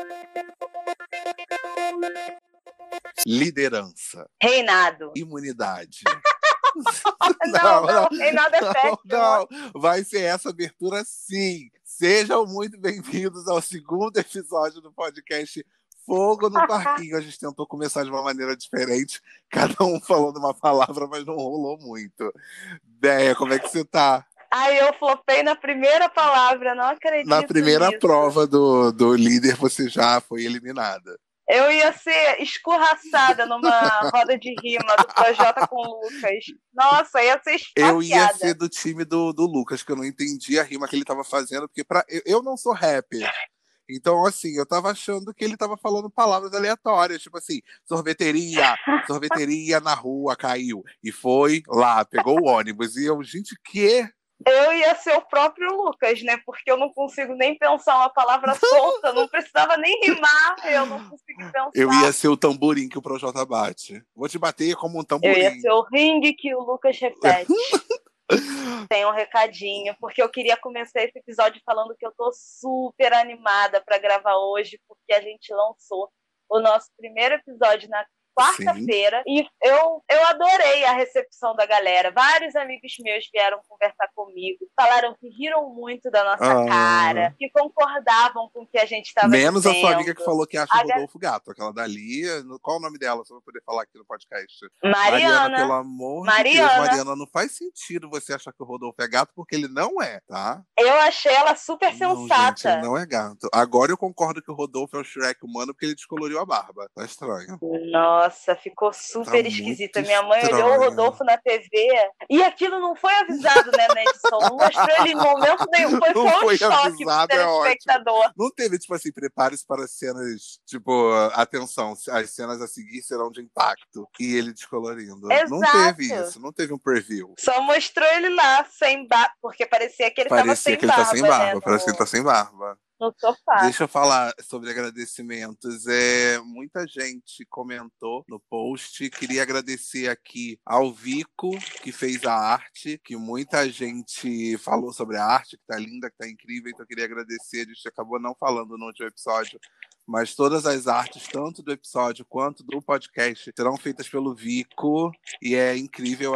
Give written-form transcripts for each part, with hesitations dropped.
Liderança. Reinado. Imunidade. Não, reinado é péssimo. Não, vai ser essa abertura sim. Sejam muito bem-vindos ao segundo episódio do podcast Fogo no Parquinho. A gente tentou começar de uma maneira diferente, cada um falando uma palavra, mas não rolou muito. Déia, como é que você tá? Ai, eu flopei na primeira palavra, não acredito Na primeira nisso. prova do líder, você já foi eliminada. Eu ia ser escorraçada numa roda de rima do Projota com o Lucas. Nossa, ia ser esfaqueada. Eu ia ser do time do Lucas, que eu não entendi a rima que ele tava fazendo, porque eu não sou rapper. Então, assim, eu tava achando que ele tava falando palavras aleatórias, tipo assim, sorveteria na rua caiu. E foi lá, pegou o ônibus. E eu, gente, que? Eu ia ser o próprio Lucas, né? Porque eu não consigo nem pensar uma palavra solta, não precisava nem rimar, eu não consegui pensar. Eu ia ser o tamborim que o Projota bate. Vou te bater como um tamborim. Eu ia ser o ringue que o Lucas repete. Tem um recadinho, porque eu queria começar esse episódio falando que eu tô super animada para gravar hoje, porque a gente lançou o nosso primeiro episódio na quarta-feira. Sim. E eu adorei a recepção da galera. Vários amigos meus vieram conversar comigo, falaram que riram muito da nossa cara, que concordavam com o que a gente estava dizendo. Menos a sua amiga que falou que acha o Rodolfo gato. Aquela dali, qual o nome dela? Só pra poder falar aqui no podcast. Mariana, pelo amor de Deus, Mariana, não faz sentido você achar que o Rodolfo é gato, porque ele não é, tá? Eu achei ela super sensata. Gente, ele não é gato. Agora eu concordo que o Rodolfo é o Shrek humano, porque ele descoloriu a barba. Tá estranho. Nossa, ficou super esquisita. Minha mãe olhou o Rodolfo na TV e aquilo não foi avisado, né, na edição. Não mostrou ele em momento nenhum. Foi só um choque pro telespectador. Não teve, tipo assim, prepare-se para cenas, tipo, atenção, as cenas a seguir serão de impacto. E ele descolorindo. Exato. Não teve isso, não teve um preview. Só mostrou ele lá, sem barba, porque parecia que ele tava sem barba. Parecia que ele tá sem barba, né, parecia que ele tá sem barba. No sofá. Deixa eu falar sobre agradecimentos. Muita gente comentou no post. Queria agradecer aqui ao Vico, que fez a arte, que muita gente falou sobre a arte, que tá linda, que tá incrível. Então eu queria agradecer. A gente acabou não falando no último episódio, mas todas as artes, tanto do episódio quanto do podcast, serão feitas pelo Vico. E é incrível,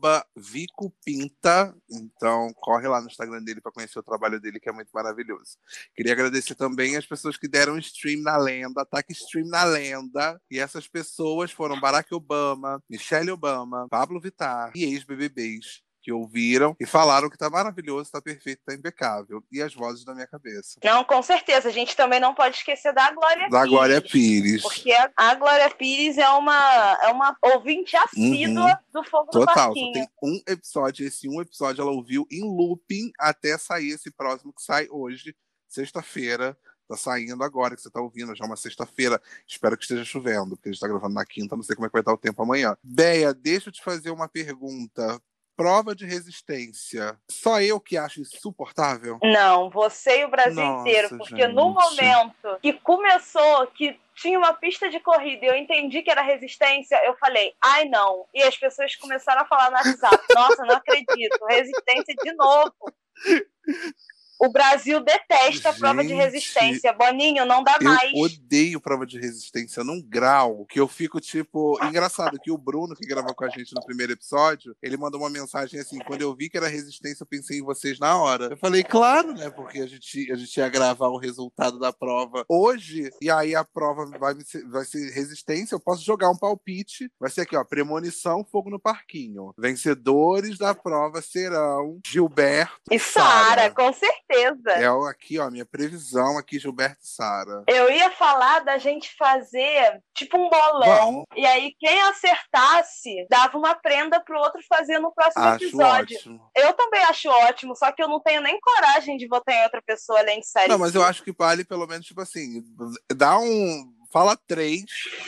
@VicoPinta. Então corre lá no Instagram dele para conhecer o trabalho dele, que é muito maravilhoso. Queria agradecer também as pessoas que deram stream na lenda, ataque stream na lenda. E essas pessoas foram Barack Obama, Michelle Obama, Pablo Vittar e ex-BBBs, que ouviram e falaram que tá maravilhoso, tá perfeito, tá impecável. E as vozes da minha cabeça. Não, com certeza. A gente também não pode esquecer da Glória Pires. Da Glória Pires. Porque a Glória Pires é uma ouvinte assídua do Fogo no Parquinho. Só tem um episódio. Esse um episódio ela ouviu em looping até sair esse próximo que sai hoje, sexta-feira. Tá saindo agora, que você tá ouvindo, já é uma sexta-feira. Espero que esteja chovendo, porque a gente tá gravando na quinta, não sei como é que vai estar o tempo amanhã. Béia, deixa eu te fazer uma pergunta. Prova de resistência. Só eu que acho insuportável? Não, você e o Brasil inteiro. Porque no momento que começou, que tinha uma pista de corrida e eu entendi que era resistência, eu falei, ai não. E as pessoas começaram a falar no WhatsApp, nossa, não acredito, resistência de novo. O Brasil detesta a prova de resistência. Boninho, não dá mais. Eu odeio prova de resistência num grau que eu fico, tipo... Engraçado que o Bruno, que gravou com a gente no primeiro episódio, ele mandou uma mensagem assim, quando eu vi que era resistência, eu pensei em vocês na hora. Eu falei, claro, né? Porque a gente ia gravar o resultado da prova hoje, e aí a prova vai ser resistência, eu posso jogar um palpite. Vai ser aqui, ó, premonição, Fogo no Parquinho. Vencedores da prova serão Gilberto e Sara, com certeza. É aqui, ó, minha previsão aqui, Gilberto e Sara. Eu ia falar da gente fazer tipo um bolão. E aí quem acertasse dava uma prenda pro outro fazer no próximo episódio. Ótimo. Eu também acho ótimo, só que eu não tenho nem coragem de votar em outra pessoa além de Sara. Não, mas eu acho que vale pelo menos, tipo assim, fala 3...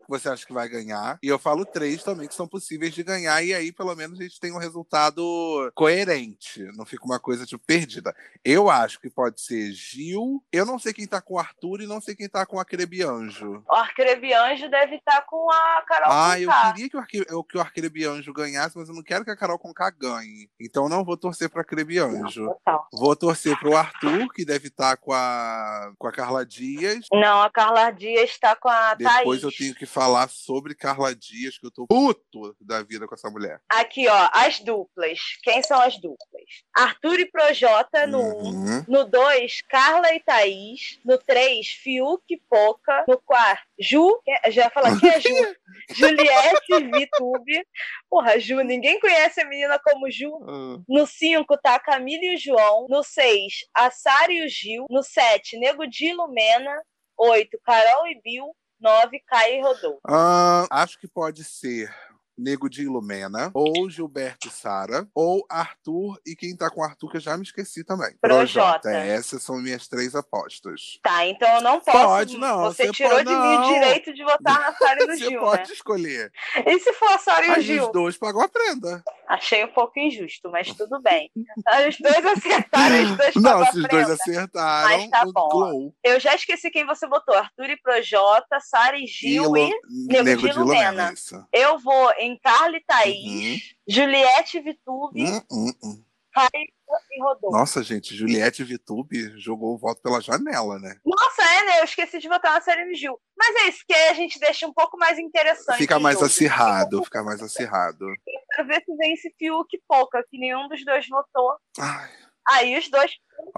você acha que vai ganhar. E eu falo 3 também que são possíveis de ganhar. E aí, pelo menos, a gente tem um resultado coerente. Não fica uma coisa, tipo, perdida. Eu acho que pode ser Gil. Eu não sei quem tá com o Arthur e não sei quem tá com a Arcrebianjo. O Arcrebianjo deve estar com a Carol Ah, eu Conká. queria que o Arcrebianjo ganhasse, mas eu não quero que a Carol Conká ganhe. Então não vou torcer pro Arcrebianjo. Total. Vou torcer pro Arthur, que deve estar com a Carla Dias. Não, a Carla Dias está com a Depois Thaís. eu tenho que falar sobre Carla Dias, que eu tô puto da vida com essa mulher. Aqui, ó, as duplas. Quem são as duplas? Arthur e Projota no 1. No 2, Carla e Thaís. No 3, Fiuk e Poca. No 4, Ju. Já ia falar, quem é Ju? Juliette e Vitube. Porra, Ju, ninguém conhece a menina como Ju. No 5, tá a Camila e o João. No 6, a Sara e o Gil. No 7, Nego Di e Lumena. 8, Carol e Bill. 9, Caio e Rodolfo. Acho que pode ser Nego Di e Lumena, ou Gilberto e Sara, ou Arthur e quem tá com Arthur, que eu já me esqueci também. Projota. Essas são minhas 3 apostas. Tá, então eu não posso. Pode, não. Você tirou de mim o direito de votar na Sara e no Gil, Você pode escolher. E se for a Sara e o Gil? Os dois pagam a prenda. Achei um pouco injusto, mas tudo bem. Os dois acertaram, os dois pagam a prenda. Não, se os dois acertaram, mas tá bom. Glow. Eu já esqueci quem você votou. Arthur e Projota, Sara e Gil e Nego Di Lumena. Eu vou em Carla e Thaís, Juliette e Vitube, Caio e Rodolfo. Nossa, gente, Juliette e Vitube jogou o voto pela janela, né? Nossa, né? Eu esqueci de votar na Sara e no Gil. Mas é isso, que aí a gente deixa um pouco mais interessante. Fica mais acirrado, fica mais acirrado. Eu quero ver se vence Fiuk e Poca, que nenhum dos dois votou. Ai. Aí os dois.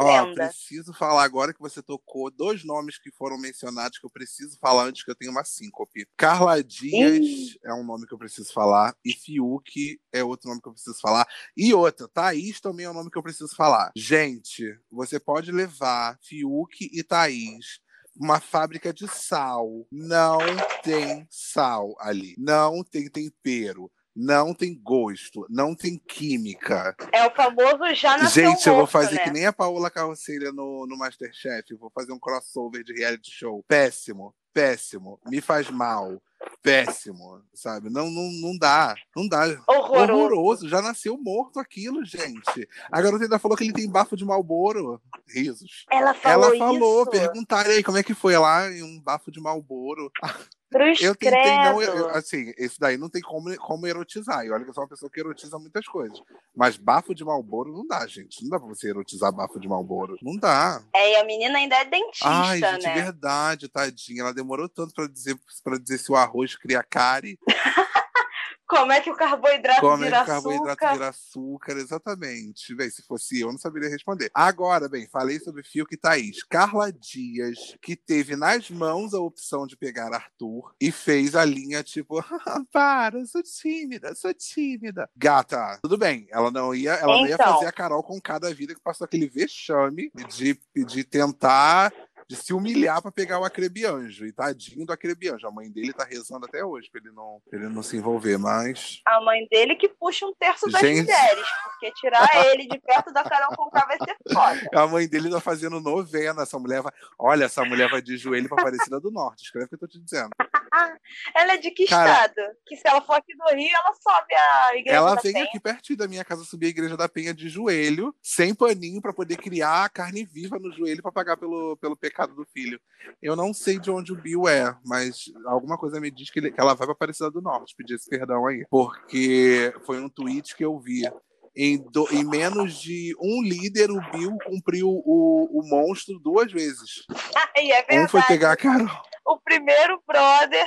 Preciso falar agora que você tocou 2 nomes que foram mencionados que eu preciso falar antes que eu tenha uma síncope. Carla Dias é um nome que eu preciso falar e Fiuk é outro nome que eu preciso falar. E outra, Thaís também é um nome que eu preciso falar. Gente, você pode levar Fiuk e Thaís uma fábrica de sal. Não tem sal ali. Não tem tempero. Não tem gosto, não tem química. É o famoso já nasceu Gente, eu vou morto, fazer né? que nem a Paola Carroceira no Masterchef. Eu vou fazer um crossover de reality show. Péssimo, péssimo. Me faz mal. Péssimo, sabe? Não dá. Não dá. Horroroso. Já nasceu morto aquilo, gente. A garota ainda falou que ele tem bafo de Marlboro. Risos. Ela falou isso? Perguntaram aí como é que foi lá em um bafo de Marlboro. Eu tentei assim, esse daí não tem como erotizar. E olha que eu sou uma pessoa que erotiza muitas coisas. Mas bafo de Marlboro não dá, gente. Não dá pra você erotizar bafo de Marlboro. Não dá. E a menina ainda é dentista, ai, gente, né? Verdade, tadinha. Ela demorou tanto pra dizer se o arroz cria cárie. Como é que o carboidrato vira açúcar? Exatamente. Bem, se fosse eu não saberia responder. Agora, bem, falei sobre Fiuk e Thaís. Carla Dias, que teve nas mãos a opção de pegar Arthur e fez a linha tipo, para, sou tímida. Gata, tudo bem. Ela não ia fazer a Carol com cada vida que passou aquele vexame de tentar de se humilhar pra pegar o Acrebianjo. E tadinho do Acrebianjo. A mãe dele tá rezando até hoje pra ele não se envolver, mas... A mãe dele que puxa 1/3 das mulheres, porque tirar ele de perto da Carol Conká vai ser foda. A mãe dele tá fazendo novena. Essa mulher vai de joelho pra Aparecida do Norte. Escreve o que eu tô te dizendo. Ela é de que estado? Que se ela for aqui do Rio, ela sobe a Igreja da Penha. Ela vem aqui pertinho da minha casa subir a Igreja da Penha de joelho, sem paninho, pra poder criar a carne viva no joelho pra pagar pelo pecado do filho. Eu não sei de onde o Bill é, mas alguma coisa me diz que ela vai pra Aparecida do Norte pedir esse perdão aí. Porque foi um tweet que eu vi. Em menos de um líder, o Bill cumpriu o monstro 2 vezes. É verdade. Um foi pegar a Carol. O primeiro brother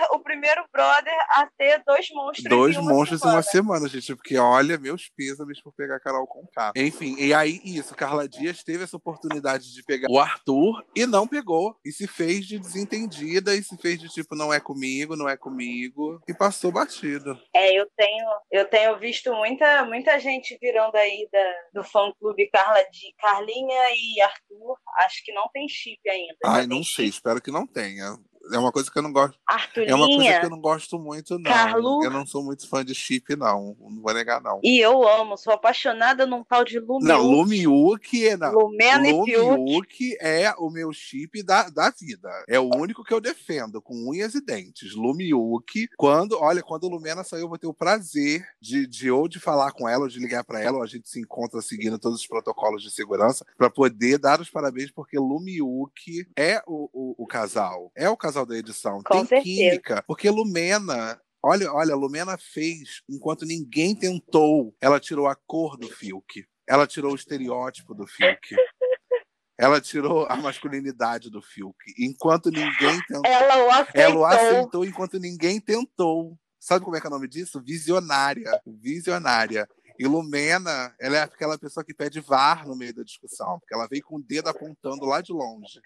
a ter 2 monstros. 2 monstros em uma semana, gente. Porque olha, meus pêsames por pegar a Carol Conká. Enfim, e aí isso, Carla Dias teve essa oportunidade de pegar o Arthur e não pegou. E se fez de desentendida e se fez de tipo, não é comigo. E passou batido. Eu tenho visto muita gente virando aí do fã-clube Carlinha e Arthur. Acho que não tem chip ainda. Ai, não sei, espero que não tenha. É uma coisa que eu não gosto. É uma coisa que eu Arturinha, não gosto muito, não. Carlu. Eu não sou muito fã de chip, não. Não vou negar, não. E eu amo, sou apaixonada num tal de Não, Lumiuk. Lumiuk é. Não. Lumena e Fiuk. Lumiuk é o meu chip da vida. É o único que eu defendo, com unhas e dentes. Lumiuk, quando o Lumena saiu, eu vou ter o prazer de falar com ela, ou de ligar pra ela, ou a gente se encontra seguindo todos os protocolos de segurança, pra poder dar os parabéns, porque Lumiuk é o casal. É o casal da edição. Com Tem certeza. química. Porque Lumena. Olha, a Lumena fez enquanto ninguém tentou. Ela tirou a cor do Fiuk. Ela tirou o estereótipo do Fiuk. Ela tirou a masculinidade do Fiuk. Enquanto ninguém tentou. Ela o aceitou enquanto ninguém tentou. Sabe como é que é o nome disso? Visionária. Visionária. E Lumena, ela é aquela pessoa que pede VAR no meio da discussão. Porque ela veio com o dedo apontando lá de longe.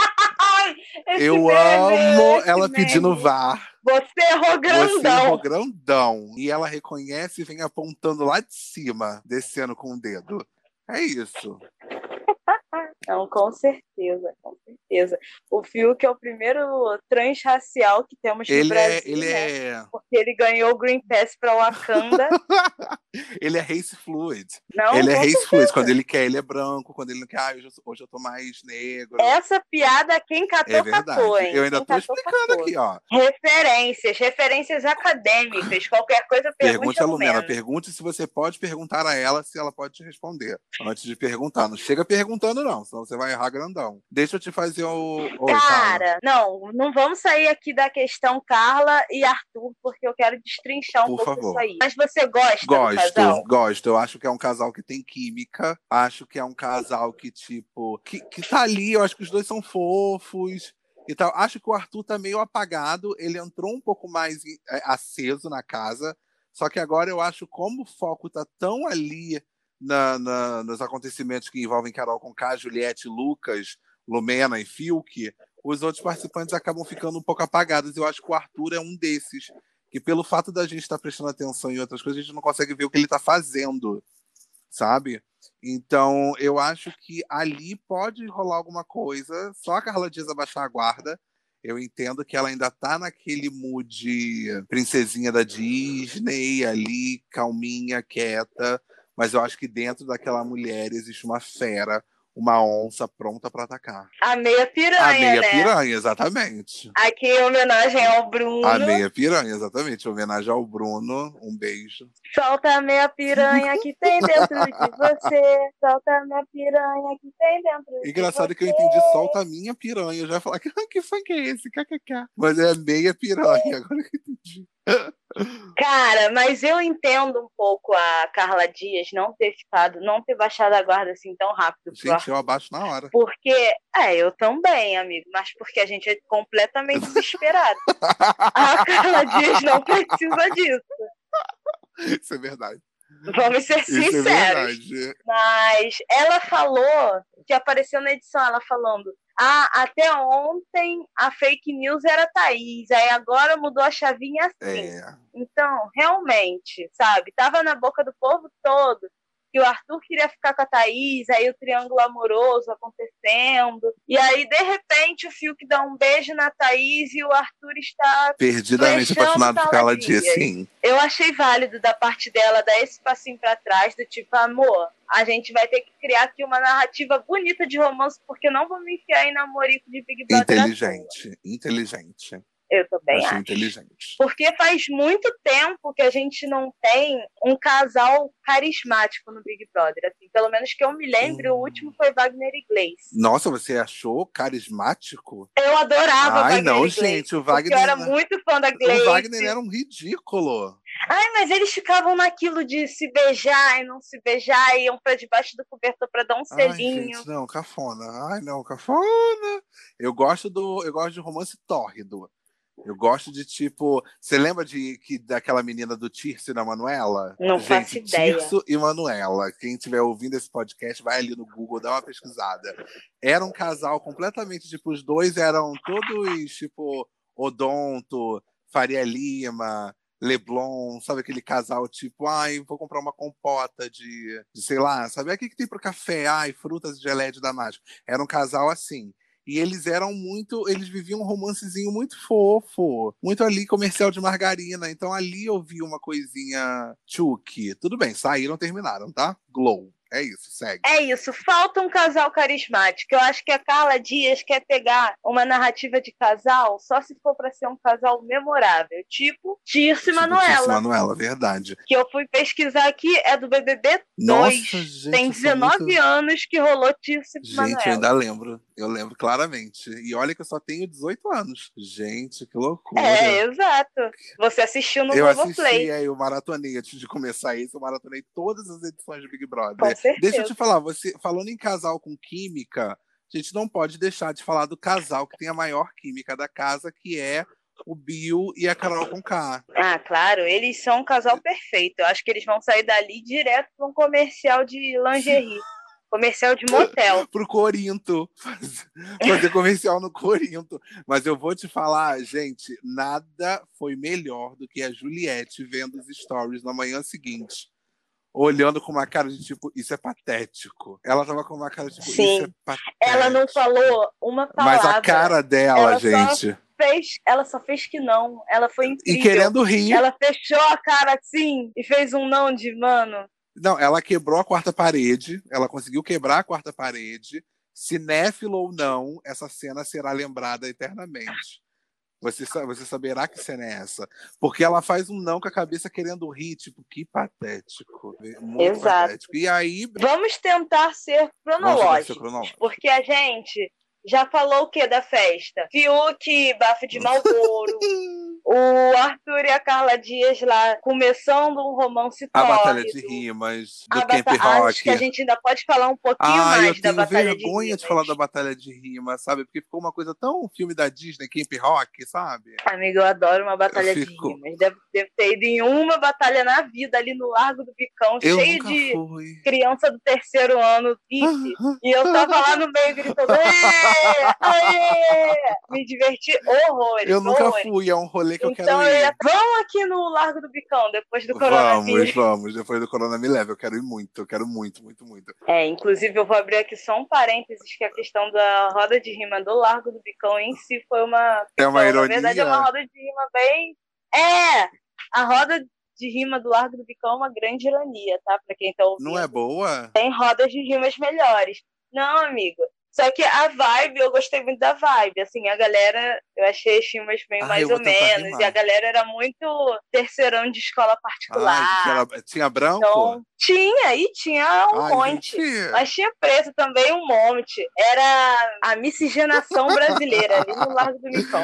Eu amo ela pedindo VAR. Você errou grandão. Você errou grandão. E ela reconhece e vem apontando lá de cima, descendo com o dedo. É isso. Não, com certeza, com certeza. O Fiuk é o primeiro transracial que temos no Brasil, né? Porque ele ganhou o Green Pass para Wakanda. Ele é race fluid. Não, ele é race fluid. Quando ele quer, ele é branco. Quando ele não quer, hoje eu tô mais negro. Essa piada, quem catou, é verdade. Catou, hein? Eu ainda tô explicando aqui, ó. Referências acadêmicas. Qualquer coisa, pergunte a Lumena. Pergunte se você pode perguntar a ela, se ela pode te responder. Antes de perguntar. Não chega perguntando, não. Senão você vai errar grandão. Deixa eu te fazer o... Cara, não vamos sair aqui da questão Carla e Arthur, porque eu quero destrinchar um pouco isso aí. Mas você gosta do casal? Gosto. Eu acho que é um casal que tem química. Acho que é um casal que, tipo... Que tá ali. Eu acho que os dois são fofos. E tal. Acho que o Arthur tá meio apagado. Ele entrou um pouco mais aceso na casa. Só que agora eu acho, como o foco tá tão ali nos acontecimentos que envolvem Carol Conká, Juliette, Lucas, Lumena e Fiuk, os outros participantes acabam ficando um pouco apagados. Eu acho que o Arthur é um desses, que pelo fato da gente estar prestando atenção em outras coisas, a gente não consegue ver o que ele está fazendo, sabe? Então, eu acho que ali pode rolar alguma coisa, só a Carla Dias abaixar a guarda. Eu entendo que ela ainda tá naquele mood princesinha da Disney, ali, calminha, quieta, mas eu acho que dentro daquela mulher existe uma fera, uma onça pronta para atacar. A meia piranha, né? Piranha, exatamente. Aqui em homenagem ao Bruno. A meia piranha, exatamente. Em homenagem ao Bruno, um beijo. Solta a meia piranha que tem dentro de você. Solta a minha piranha que tem dentro de você. Engraçado que eu entendi solta a minha piranha. Eu já ia falar, que funk é esse? KKK. Mas é meia piranha, agora que eu entendi. Cara, mas eu entendo um pouco a Carla Dias não ter baixado a guarda assim tão rápido. Gente, eu abaixo na hora. Porque, eu também, amigo, mas porque a gente é completamente desesperado. A Carla Dias não precisa disso. Isso é verdade. Vamos ser sinceros. É verdade. Mas ela falou, que apareceu na edição, ela falando: até ontem a fake news era Thaís, aí agora mudou a chavinha assim. Então, realmente, sabe, tava na boca do povo todo que o Arthur queria ficar com a Thaís, aí o triângulo amoroso acontecendo, e aí, de repente, o Fiuk dá um beijo na Thaís e o Arthur está perdidamente apaixonado por Carla Dias, sim. Eu achei válido da parte dela dar esse passinho pra trás, do tipo, amor, a gente vai ter que criar aqui uma narrativa bonita de romance, porque não vou me enfiar em namorico de Big Brother. Inteligente. Eu também acho. Inteligente. Porque faz muito tempo que a gente não tem um casal carismático no Big Brother. Assim, pelo menos que eu me lembre, o último foi Wagner e Gleice. Nossa, você achou carismático? Eu adorava Wagner não, e Gleice, gente, o Wagner... eu era muito fã da Gleice. O Wagner era um ridículo. Mas eles ficavam naquilo de se beijar e não se beijar, e iam pra debaixo do cobertor pra dar um selinho. Gente, não, cafona. Cafona. Eu gosto de romance tórrido. Eu gosto de, tipo... Você lembra daquela menina do Tirso e da Manuela? Não faço ideia. Tirso e Manuela. Quem estiver ouvindo esse podcast, vai ali no Google, dá uma pesquisada. Era um casal completamente, tipo, os dois eram todos, tipo, Odonto, Faria Lima, Leblon, sabe aquele casal, tipo, vou comprar uma compota de sei lá, sabe? O que tem pro café? Frutas e geleia de damasco. Era um casal assim. E eles viviam um romancezinho muito fofo, muito ali comercial de margarina. Então ali eu vi uma coisinha tchuki. Tudo bem, saíram, terminaram, tá? Glow. É isso, segue. É isso, falta um casal carismático. Eu acho que a Carla Dias quer pegar uma narrativa de casal só se for pra ser um casal memorável, tipo Tirso e Manuela. Tirso e Manuela, verdade. Que eu fui pesquisar aqui, é do BBB 2. Nossa, gente, tem 19 anos que rolou Tirso e Manuela. Gente, eu ainda lembro. Eu lembro claramente. E olha que eu só tenho 18 anos. Gente, que loucura. É, exato. Você assistiu no Globoplay. Eu maratonei antes de começar isso. Eu maratonei todas as edições de Big Brother. Com certeza. Deixa eu te falar, você falando em casal com química, a gente não pode deixar de falar do casal que tem a maior química da casa, que é o Bill e a Carol Conká. Ah, claro, eles são um casal perfeito. Eu acho que eles vão sair dali direto para um comercial de lingerie. Comercial de motel. Pro Corinto. Fazer comercial no Corinto. Mas eu vou te falar, gente, nada foi melhor do que a Juliette vendo os stories na manhã seguinte. Olhando com uma cara de tipo, isso é patético. Ela tava com uma cara de tipo, Sim. isso é patético. Ela não falou uma palavra. Mas a cara dela, gente. Ela só fez que não. Ela foi incrível. E querendo rir. Ela fechou a cara assim e fez um não de mano. Não, ela quebrou a quarta parede. Ela conseguiu quebrar a quarta parede. Cinéfilo ou não, essa cena será lembrada eternamente. Você saberá que cena é essa. Porque ela faz um não com a cabeça querendo rir. Tipo, que patético. Muito Exato. patético. E aí... Vamos tentar ser cronológicos. Porque a gente já falou o que da festa? Fiuk, bafo de Marlboro. O Arthur e a Carla Dias lá começando um romance tórrido. A batalha de rimas do Camp Rock. Acho que a gente ainda pode falar um pouquinho mais da batalha de rimas. Eu tenho vergonha de falar da batalha de rimas, sabe? Porque ficou uma coisa tão filme da Disney, Camp Rock, sabe? Amigo, eu adoro uma batalha de rimas. Deve ter ido em uma batalha na vida ali no Largo do Bicão, cheio de criança do terceiro ano, VIP. E eu tava lá no meio gritando, aê! Me diverti horrores. Eu nunca fui, é um rolê que eu quero ir. Vamos aqui no Largo do Bicão, depois do coronavírus. Vamos, depois do Corona me leva. Eu quero ir muito, muito. Inclusive eu vou abrir aqui só um parênteses, que a questão da roda de rima do Largo do Bicão em si foi uma... É uma ironia. Na verdade é uma roda de rima bem... A roda de rima do Largo do Bicão é uma grande ironia, tá? Pra quem tá ouvindo. Não é boa? Tem rodas de rimas melhores. Não, amigo. Só que a vibe, eu gostei muito da vibe. Assim, a galera, eu achei as rimas bem mais ou menos. Rimar. E a galera era muito terceirão de escola particular. Tinha branco? Então, tinha um monte. Gente. Mas tinha preto também um monte. Era a miscigenação brasileira ali no Largo do Micão.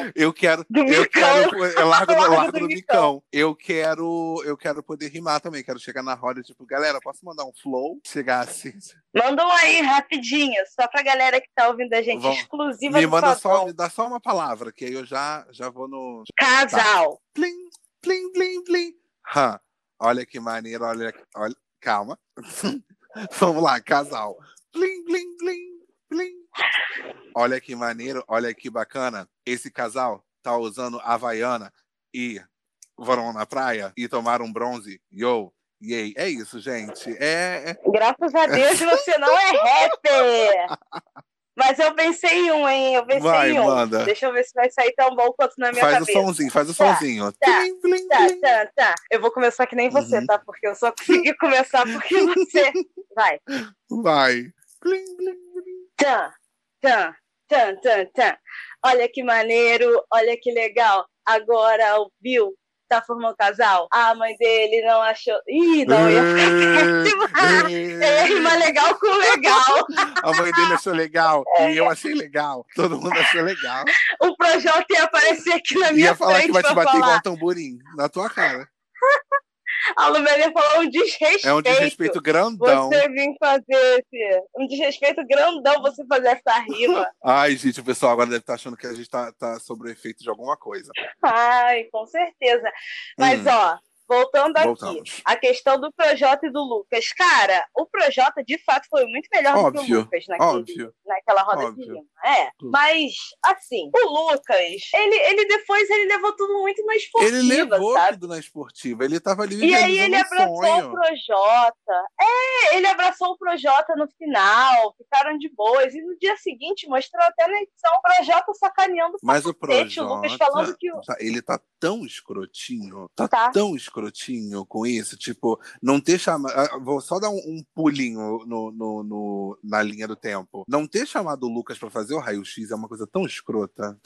É Largo do Micão. Eu quero poder rimar também. Quero chegar na roda, tipo, galera, posso mandar um flow? Chegar assim. Manda um aí, rapidinho, só pra galera que tá ouvindo a gente, exclusiva do Fazão. Me dá só uma palavra, que aí eu já vou no... Casal. Tá. Plim, plim, plim, plim. Olha que maneiro, olha, calma. Vamos lá, casal. Plim, plim, plim, plim. Olha que maneiro, olha que bacana. Esse casal tá usando Havaiana e foram na praia e tomaram um bronze. Yo! E aí, é isso, gente. Graças a Deus você não é rapper. Mas eu pensei em um, hein? Manda. Deixa eu ver se vai sair tão bom quanto na minha cabeça. Faz o sonzinho. Eu vou começar que nem você, tá? Porque eu só consegui começar porque você... Vai. Olha que maneiro, olha que legal. Agora o Bill tá formando casal. A mãe dele não achou... Ih, não, ia ficar péssimo. Ia rimar legal com legal. A mãe dele achou legal. E eu achei legal. Todo mundo achou legal. O Projota ia aparecer aqui na minha frente. Ia falar que vai te bater igual um tamborim. Na tua cara. A Lumélia falou um desrespeito. É um desrespeito grandão. Você vir fazer um desrespeito grandão você fazer essa rima. Ai, gente, o pessoal agora deve estar achando que a gente tá sob o efeito de alguma coisa. Ai, com certeza. Mas, Voltando aqui, Voltamos. a questão do Projota e do Lucas. Cara, o Projota, de fato, foi muito melhor do que o Lucas naquela roda de rima. Mas, assim, o Lucas, ele depois levou tudo muito na esportiva, ele levou sabe? tudo na esportiva. Ele tava ali vivendo E aí ele abraçou o Projota. Ele abraçou o Projota no final, ficaram de boas. E no dia seguinte mostrou até na edição o Projota sacaneando mas o Projota, o Lucas falando que ele tá tão escrotinho, tão escrotinho com isso, tipo, não ter chamado, vou só dar um pulinho na linha do tempo, não ter chamado o Lucas pra fazer o raio-x é uma coisa tão escrota,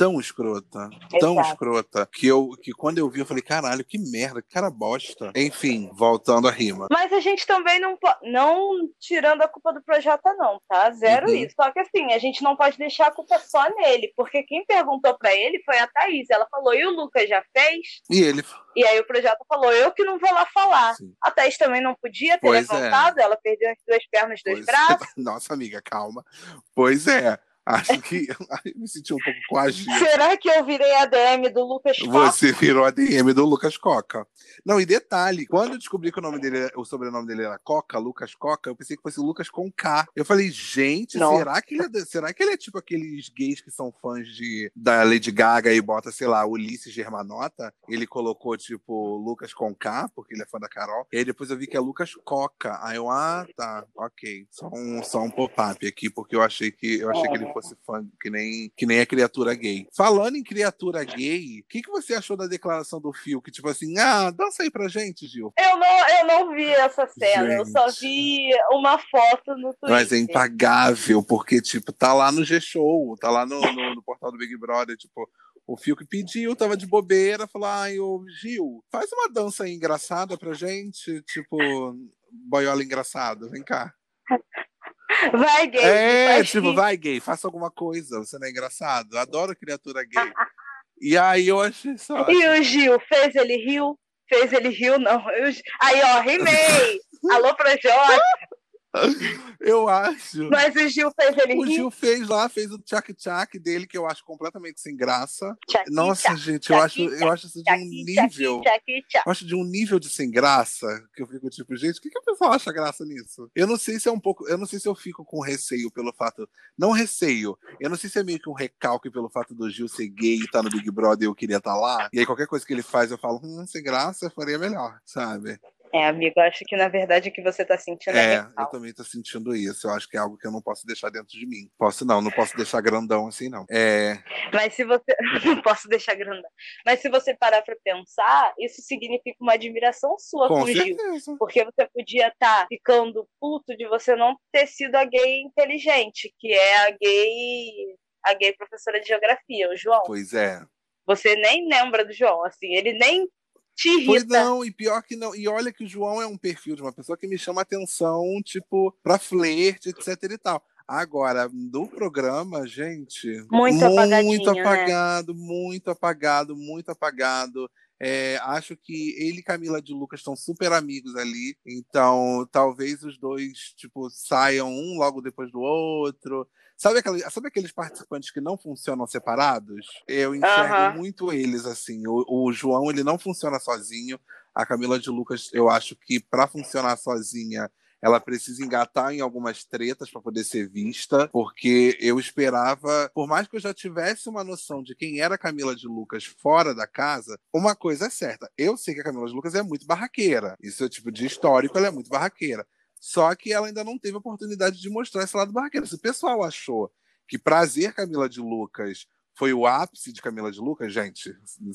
que quando eu vi eu falei, caralho, que merda, que cara bosta. Enfim, voltando à rima. Mas a gente também não tirando a culpa do Projota não, tá? Zero isso. Só que assim, a gente não pode deixar a culpa só nele, porque quem perguntou pra ele foi a Thaís. Ela falou, e o Lucas já fez? E aí o Projota falou, eu que não vou lá falar. Sim. A Thaís também não podia ter levantado, ela perdeu as 2 pernas, 2 braços. Nossa, amiga, calma. Pois é. Acho que me senti um pouco coagido. Será que eu virei a DM do Lucas Coca? Você virou a DM do Lucas Coca. Não, e detalhe, quando eu descobri que o sobrenome dele era Coca, Lucas Coca, eu pensei que fosse Lucas com K. Eu falei, gente, será que ele é tipo aqueles gays que são fãs da Lady Gaga e bota, sei lá, Ulisses Germanota? Ele colocou, tipo, Lucas com K, porque ele é fã da Carol. E aí depois eu vi que é Lucas Coca. Aí eu, tá, ok. Só um pop-up aqui, porque eu achei que ele fosse fã, que nem a criatura gay. Falando em criatura gay, o que você achou da declaração do Phil? Que tipo assim, dança aí pra gente, Gil. Eu não vi essa cena, gente. Eu só vi uma foto no Twitter. Mas é impagável, porque tipo, tá lá no G-Show, tá lá no portal do Big Brother, tipo, o Phil que pediu, tava de bobeira, falou, ô Gil, faz uma dança aí engraçada pra gente, tipo, boiola engraçado, vem cá. Vai, gay. Vai, gay, faça alguma coisa, você não é engraçado. Eu adoro criatura gay. E aí eu achei só. E o Gil, fez ele riu? Fez ele riu, não. Aí, ó, rimei. Alô, Projota. Eu acho. Mas o Gil fez ele rir? O Gil fez o tchac-tchac dele, que eu acho completamente sem graça. Nossa, gente, eu acho isso de um nível. Eu acho de um nível de sem graça, que eu fico tipo, gente, o que a pessoa acha graça nisso? Eu não sei se eu fico com receio pelo fato. Não receio. Eu não sei se é meio que um recalque pelo fato do Gil ser gay e estar no Big Brother e eu queria estar lá. E aí qualquer coisa que ele faz, eu falo, sem graça, eu faria melhor, sabe? Amigo, eu acho que na verdade o que você tá sentindo eu também tô sentindo isso. Eu acho que é algo que eu não posso deixar dentro de mim. Não posso deixar grandão assim, não. Mas se você... Não posso deixar grandão. Mas se você parar pra pensar, isso significa uma admiração sua com o Gil. Porque você podia estar ficando puto de você não ter sido a gay inteligente, que é a gay professora de geografia, o João. Pois é. Você nem lembra do João, assim, ele nem te irrita. Pois não, e pior que não. E olha que o João é um perfil de uma pessoa que me chama atenção, tipo, pra flerte, etc e tal. Agora, no programa, gente... Muito apagado, né? Muito apagado. Acho que ele e Camila de Lucas estão super amigos ali. Então, talvez os dois, tipo, saiam um logo depois do outro. Sabe aqueles participantes que não funcionam separados? Eu enxergo muito eles, assim. O João, ele não funciona sozinho. A Camila de Lucas, eu acho que para funcionar sozinha, ela precisa engatar em algumas tretas para poder ser vista, porque eu esperava, por mais que eu já tivesse uma noção de quem era a Camila de Lucas fora da casa, uma coisa é certa, eu sei que a Camila de Lucas é muito barraqueira. Isso é tipo de histórico, ela é muito barraqueira. Só que ela ainda não teve a oportunidade de mostrar esse lado barraqueiro. Se o pessoal achou que Prazer Camila de Lucas foi o ápice de Camila de Lucas, gente,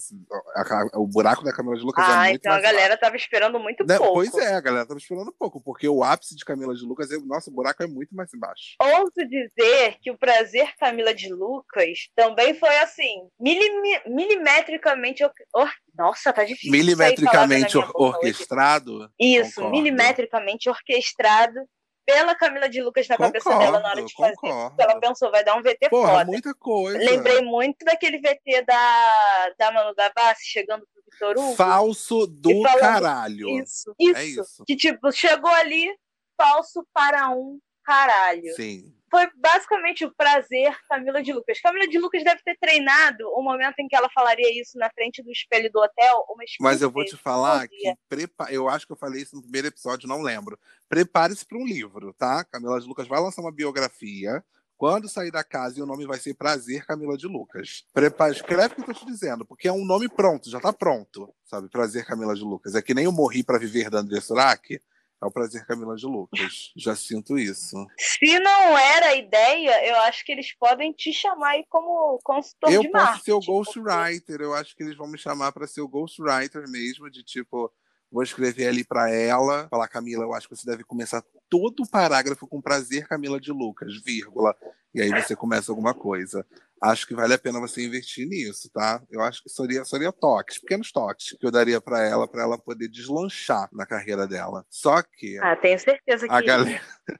o buraco da Camila de Lucas é muito mais então a galera tava esperando muito pouco. Pois é, a galera tava esperando pouco, porque o ápice de Camila de Lucas, nosso buraco é muito mais embaixo. Ouso dizer que o Prazer Camila de Lucas também foi assim, milimetricamente... Nossa, tá difícil. Milimetricamente orquestrado? Isso, concordo. Milimetricamente orquestrado pela Camila de Lucas na cabeça dela na hora de fazer. Porque ela pensou, vai dar um VT foda. Muita coisa. Lembrei muito daquele VT da Manu Gavassi chegando pro Vitor Hugo. Falso do caralho. Isso. É isso. Que tipo, chegou ali, falso para um caralho. Sim. foi basicamente o prazer Camila de Lucas. Camila de Lucas deve ter treinado o momento em que ela falaria isso na frente do espelho do hotel umas 15 Mas eu vou te vezes falar por dia. que eu acho que eu falei isso no primeiro episódio, não lembro. Prepare-se para um livro, tá? Camila de Lucas vai lançar uma biografia. Quando sair da casa, e o nome vai ser Prazer Camila de Lucas. Escreve o que eu tô te dizendo, porque é um nome pronto, já tá pronto, sabe? Prazer Camila de Lucas. É que nem eu Morri para Viver da André Surak. É o Prazer Camila de Lucas. Já sinto isso. Se não era a ideia, eu acho que eles podem te chamar aí como consultor Eu de posso marketing. ser o ghostwriter. Eu acho que eles vão me chamar para ser o ghostwriter mesmo, de tipo, vou escrever ali para ela, falar, Camila, eu acho que você deve começar todo o parágrafo com Prazer Camila de Lucas, vírgula. E aí você começa alguma coisa. Acho que vale a pena você investir nisso, tá? Eu acho que seria toques, pequenos toques que eu daria para ela poder deslanchar na carreira dela. Só que tenho certeza que a galera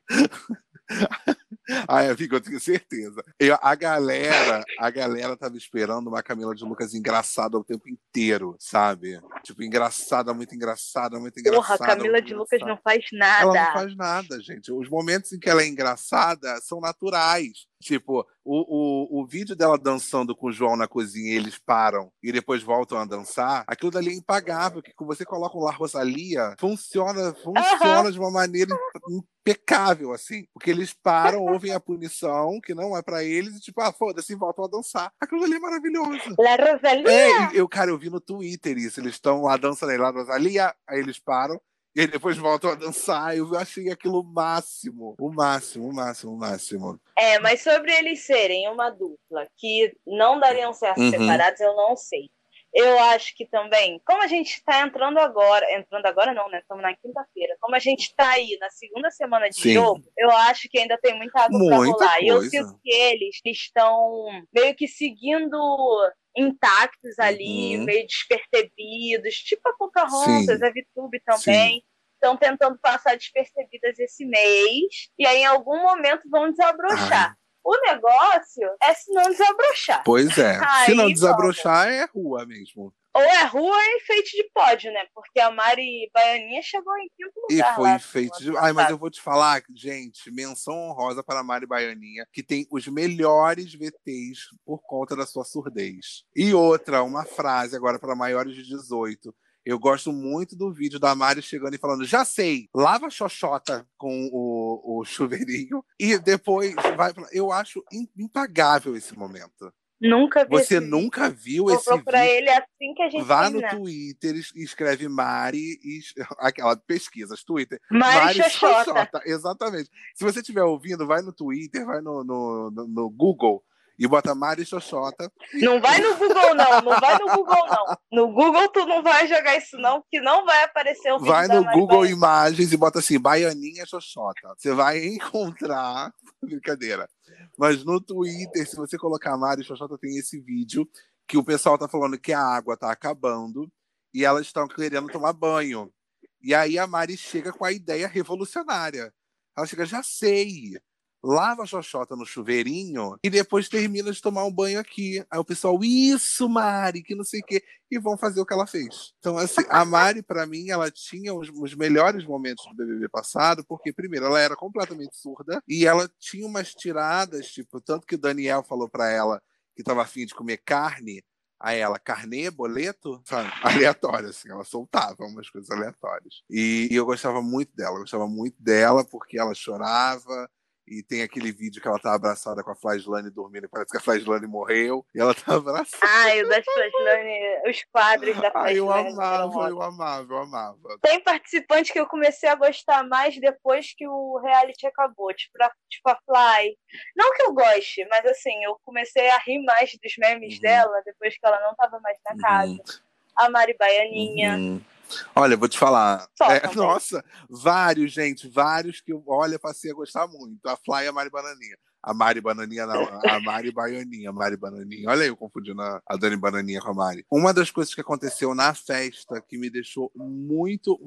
Ai, amigo, eu tenho certeza. A galera tava esperando uma Camila de Lucas engraçada o tempo inteiro, sabe? Tipo, engraçada, muito engraçada, muito engraçada. Porra, Camila de Lucas não faz nada. Ela não faz nada, gente. Os momentos em que ela é engraçada são naturais. Tipo, o vídeo dela dançando com o João na cozinha e eles param e depois voltam a dançar, aquilo dali é impagável, que quando você coloca o La Rosalia, funciona de uma maneira impecável, assim. Porque eles param, ouvem a punição, que não é pra eles, e tipo, foda-se, voltam a dançar. Aquilo dali é maravilhoso. La Rosalia? Cara, eu vi no Twitter isso. Eles estão lá dançando aí, La Rosalia, aí eles param, e aí depois voltam a dançar. Eu achei aquilo o máximo. O máximo. Mas sobre eles serem uma dupla que não dariam certo separados, eu não sei. Eu acho que também, como a gente está entrando agora não, né? Estamos na quinta-feira. Como a gente está aí na segunda semana de jogo, eu acho que ainda tem muita água para rolar. E eu sinto que eles estão meio que seguindo intactos ali, meio despercebidos, tipo a Pocahontas, a VTube também. Estão tentando passar despercebidas esse mês, e aí em algum momento vão desabrochar. O negócio é se não desabrochar. Pois é. Se não desabrochar, é rua mesmo. Ou é rua ou é enfeite de pódio, né? Porque a Mari Baianinha chegou em quinto lugar. E foi enfeite de... mas eu vou te falar, gente, menção honrosa para a Mari Baianinha, que tem os melhores VTs por conta da sua surdez. E outra, uma frase agora para maiores de 18. Eu gosto muito do vídeo da Mari chegando e falando, já sei, lava a xoxota com o chuveirinho e depois vai pra... Eu acho impagável esse momento. Nunca vi. Você nunca viu esse vídeo? Vou procurar ele assim que a gente Vá no Twitter e escreve Mari aquela pesquisas, Twitter. Mari Xoxota. Exatamente. Se você estiver ouvindo, vai no Twitter, vai no Google e bota Mari Xoxota. Não vai no Google, não. Não vai no Google, não. No Google tu não vai jogar isso, não, que não vai aparecer o vídeo vai no Google Imagens e bota assim, Baianinha Xoxota. Você vai encontrar... Brincadeira. Mas no Twitter, se você colocar Mari Xoxota, tem esse vídeo que o pessoal tá falando que a água tá acabando e elas estão querendo tomar banho. E aí a Mari chega com a ideia revolucionária. Ela chega, já sei, lava a xoxota no chuveirinho e depois termina de tomar um banho aqui. Aí o pessoal, isso, Mari, que não sei o quê. E vão fazer o que ela fez. Então, assim, a Mari, pra mim, ela tinha os melhores momentos do BBB passado, porque, primeiro, ela era completamente surda e ela tinha umas tiradas, tipo, tanto que o Daniel falou pra ela que tava afim de comer carne, a ela, carnê, boleto, sabe? Aleatório, assim, ela soltava umas coisas aleatórias. E eu gostava muito dela porque ela chorava, e tem aquele vídeo que ela tá abraçada com a Flaslane dormindo, e parece que a Flaslane morreu, e ela tá abraçada. Ai, o da Flaslane, os quadros da Flaslane. Eu amava. Tem participante que eu comecei a gostar mais depois que o reality acabou, tipo a Fly. Não que eu goste, mas assim, eu comecei a rir mais dos memes dela depois que ela não tava mais na casa. A Mari Baianinha. Olha, eu vou te falar. Nossa, vários que eu, passei a gostar muito. A Fly e a Mari Bananinha. A Mari Bananinha não, a Mari Baianinha, Mari Bananinha. Olha aí, eu confundindo a Dani Bananinha com a Mari. Uma das coisas que aconteceu na festa que me deixou muito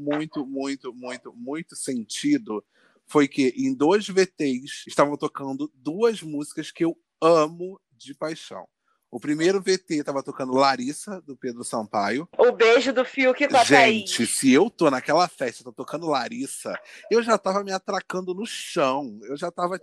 sentido foi que em 2 VTs estavam tocando 2 músicas que eu amo de paixão. O primeiro VT tava tocando Larissa, do Pedro Sampaio. O beijo do Fiuk com a Gente, Thaís. se eu tô naquela festa, tô tocando Larissa, eu já tava me atracando no chão. Eu já tava,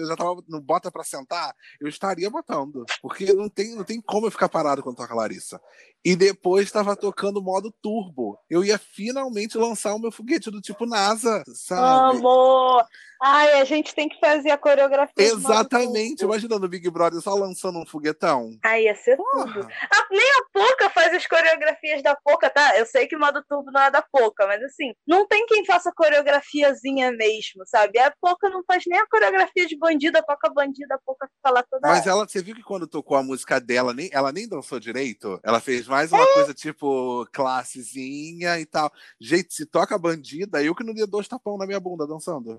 no bota pra sentar, eu estaria botando. Porque não tem como eu ficar parado quando toca Larissa. E depois tava tocando modo turbo. Eu ia finalmente lançar o meu foguete do tipo NASA, sabe? Amor! Ai, a gente tem que fazer a coreografia. Exatamente. Imagina no Big Brother só lançando um foguetão. Ai, ia ser tudo. Nem a Poca faz as coreografias da Poca, tá? Eu sei que o modo turbo não é da Poca, mas assim, não tem quem faça coreografiazinha mesmo, sabe? A Poca não faz nem a coreografia de bandida, toca bandida, a Poca fica lá toda Mas hora. você viu que quando tocou a música dela, ela nem dançou direito? Ela fez mais uma coisa tipo classezinha e tal. Gente, se toca bandida, eu que não dei 2 tapão na minha bunda dançando.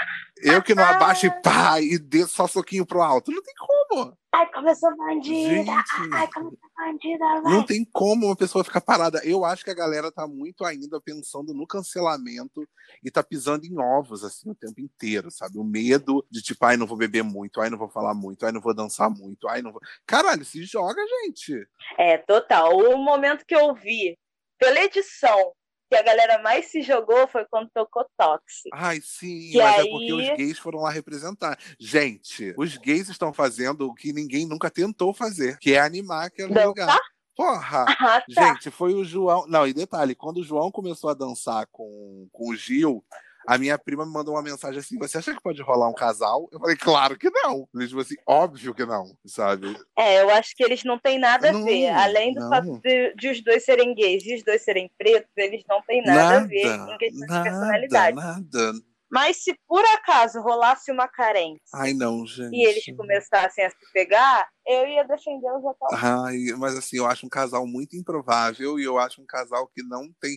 Eu que não abaixo e pá, e dê só soquinho pro alto. Não tem como. Ai, começou bandida! Gente, Ai, começou bandida, vai! não tem como uma pessoa ficar parada. Eu acho que a galera tá muito ainda pensando no cancelamento e tá pisando em ovos, assim, o tempo inteiro, sabe? O medo de, tipo, ai, não vou beber muito, ai, não vou falar muito, ai, não vou dançar muito, ai, não vou... Caralho, se joga, gente. É, total. O momento que eu vi, pela edição, que a galera mais se jogou foi quando tocou Toxic. Ai, sim, que mas aí... é porque os gays foram lá representar. Gente, os gays estão fazendo o que ninguém nunca tentou fazer, que é animar aquele lugar. Porra! tá. Gente, foi o João... Não, e detalhe, quando o João começou a dançar com o Gil, a minha prima me mandou uma mensagem assim, você acha que pode rolar um casal? Eu falei, claro que não. Eles tipo assim, óbvio que não, sabe? É, eu acho que eles não têm nada a Não, ver. Além do não. fato de os dois serem gays e os dois serem pretos, eles não têm nada a ver em questão de personalidade. Nada. Mas se por acaso rolasse uma carência Ai, não, gente. e eles começassem a se pegar, eu ia defendê-los até. Ai, mas assim, eu acho um casal muito improvável e eu acho um casal que não tem